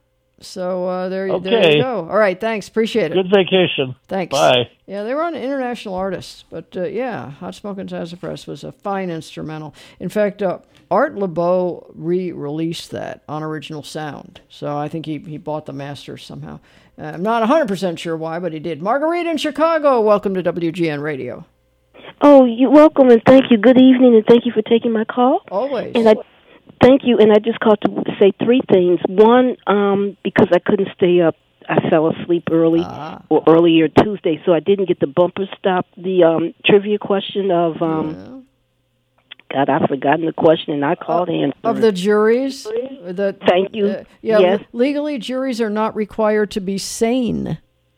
So there you go. All right, thanks. Appreciate it. Good vacation. Thanks. Bye. Yeah, they were on international artists, but Hot Smokin' Sassafras was a fine instrumental. In fact, Art LeBeau re-released that on Original Sound, so I think he bought the masters somehow. I'm not 100% sure why, but he did. Marguerite in Chicago, welcome to WGN Radio. Oh, you're welcome, and thank you. Good evening, and thank you for taking my call. Always. And thank you, and I just called to say three things. One, because I couldn't stay up, I fell asleep early or earlier Tuesday, so I didn't get the bumper stop, the trivia question of, God, I've forgotten the question, and I called answer. Of the juries? Thank you. Yes. Legally, juries are not required to be sane.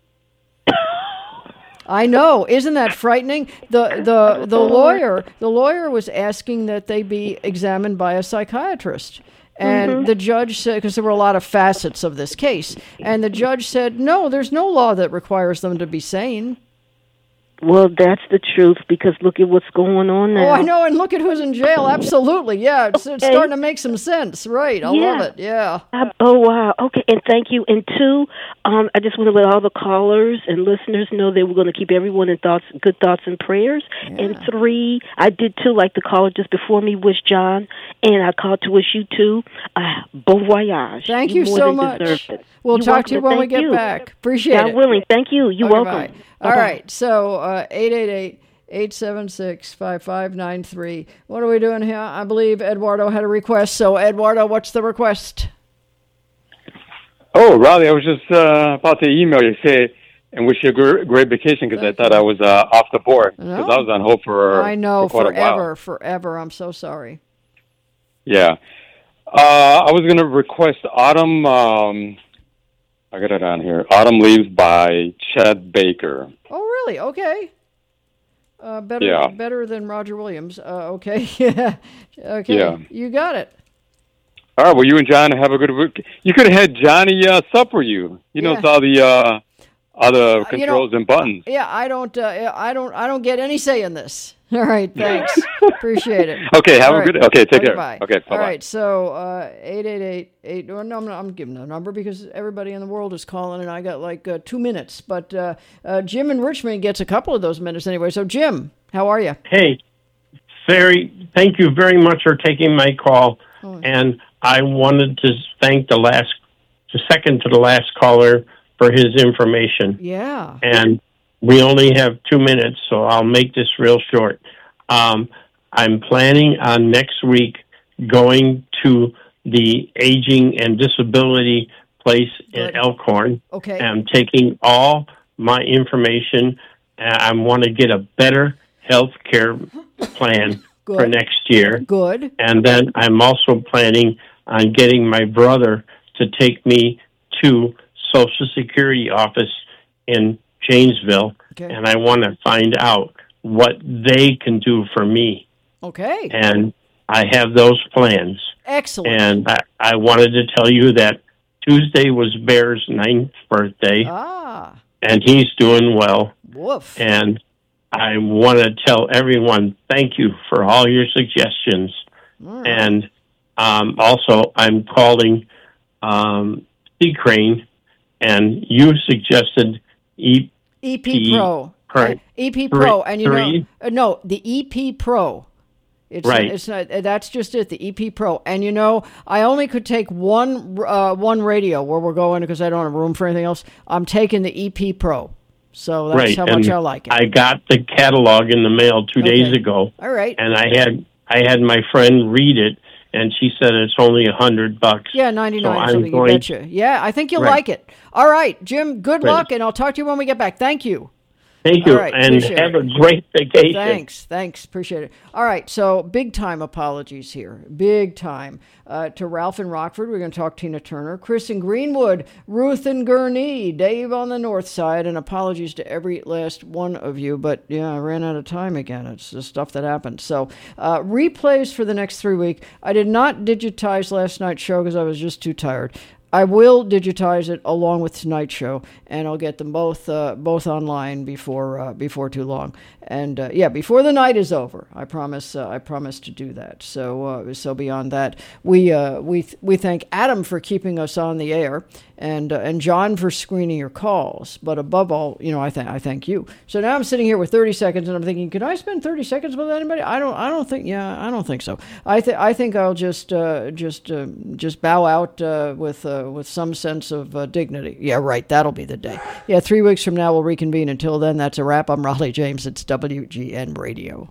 I know. Isn't that frightening? The lawyer was asking that they be examined by a psychiatrist. And the judge said, because there were a lot of facets of this case, and the judge said, no, there's no law that requires them to be sane. Well, that's the truth, because look at what's going on now. Oh, I know, and look at who's in jail. Absolutely, yeah. It's starting to make some sense. Right, I love it, yeah. Oh, wow. Okay, and thank you. And two, I just want to let all the callers and listeners know that we're going to keep everyone in good thoughts and prayers. Yeah. And three, I did too, like the caller just before me, wish John, and I called to wish you too, bon voyage. Thank you so much. We'll talk to you when we get back. Appreciate it. God willing. Thank you. You're welcome. Bye. All right, so 888-876-5593. What are we doing here? I believe Eduardo had a request. So, Eduardo, what's the request? Oh, Raleigh, I was just about to email you, say, and wish you a great vacation, because I thought I was off the board, because I was on hold for I know, for quite a while. Forever. I'm so sorry. Yeah. I was going to request Autumn... I got it on here. Autumn Leaves by Chet Baker. Oh, really? Okay. Better than Roger Williams. Okay. Yeah. Okay. Yeah. You got it. All right. Well, you and John have a good week. You could have had Johnny sub for you. He knows all the controls and buttons. Yeah, I don't get any say in this. All right, thanks. Appreciate it. Okay, have a good. Okay, take care. Bye. Okay, bye-bye. All right, so 888. No, I'm giving a number because everybody in the world is calling, and I got like 2 minutes. But Jim in Richmond gets a couple of those minutes anyway. So Jim, how are you? Hey, thank you very much for taking my call, and I wanted to thank the second to the last caller for his information. Yeah. And we only have 2 minutes, so I'll make this real short. I'm planning on next week going to the aging and disability place in Elkhorn. Okay. I'm taking all my information. I want to get a better health care plan for next year. Good. And then I'm also planning on getting my brother to take me to Social Security office in Janesville, and I want to find out what they can do for me. Okay. And I have those plans. Excellent. And I wanted to tell you that Tuesday was Bear's 9th birthday. And he's doing well. Woof. And I want to tell everyone thank you for all your suggestions. Right. And also, I'm calling Sea Crane, and you suggested EP Pro. Right. EP Pro, and you know, the EP Pro. It's right. It's not. That's just it. The EP Pro, and you know, I only could take one radio where we're going because I don't have room for anything else. I'm taking the EP Pro, so that's how much I like it. I got the catalog in the mail 2 days ago. All right. And I had my friend read it, and she said it's only $100. Yeah, 99 so something. You betcha. Yeah, I think you'll like it. All right, Jim. Good luck, and I'll talk to you when we get back. Thank you. Thank you, All right, and have a great vacation. Thanks, appreciate it. All right, so big time apologies here, big time. To Ralph in Rockford, we're going to talk Tina Turner, Chris in Greenwood, Ruth in Gurnee, Dave on the north side, and apologies to every last one of you, but yeah, I ran out of time again. It's the stuff that happened. So replays for the next 3 weeks. I did not digitize last night's show because I was just too tired. I will digitize it along with tonight's show, and I'll get them both online before too long. And before the night is over, I promise to do that. So beyond that, we thank Adam for keeping us on the air, and John for screening your calls. But above all, I thank you. So now I'm sitting here with 30 seconds, and I'm thinking, can I spend 30 seconds with anybody? I don't think so. I think I'll just bow out with some sense of dignity. Yeah, right. That'll be the day. Yeah, 3 weeks from now we'll reconvene. Until then, that's a wrap. I'm Raleigh James. It's WGN Radio.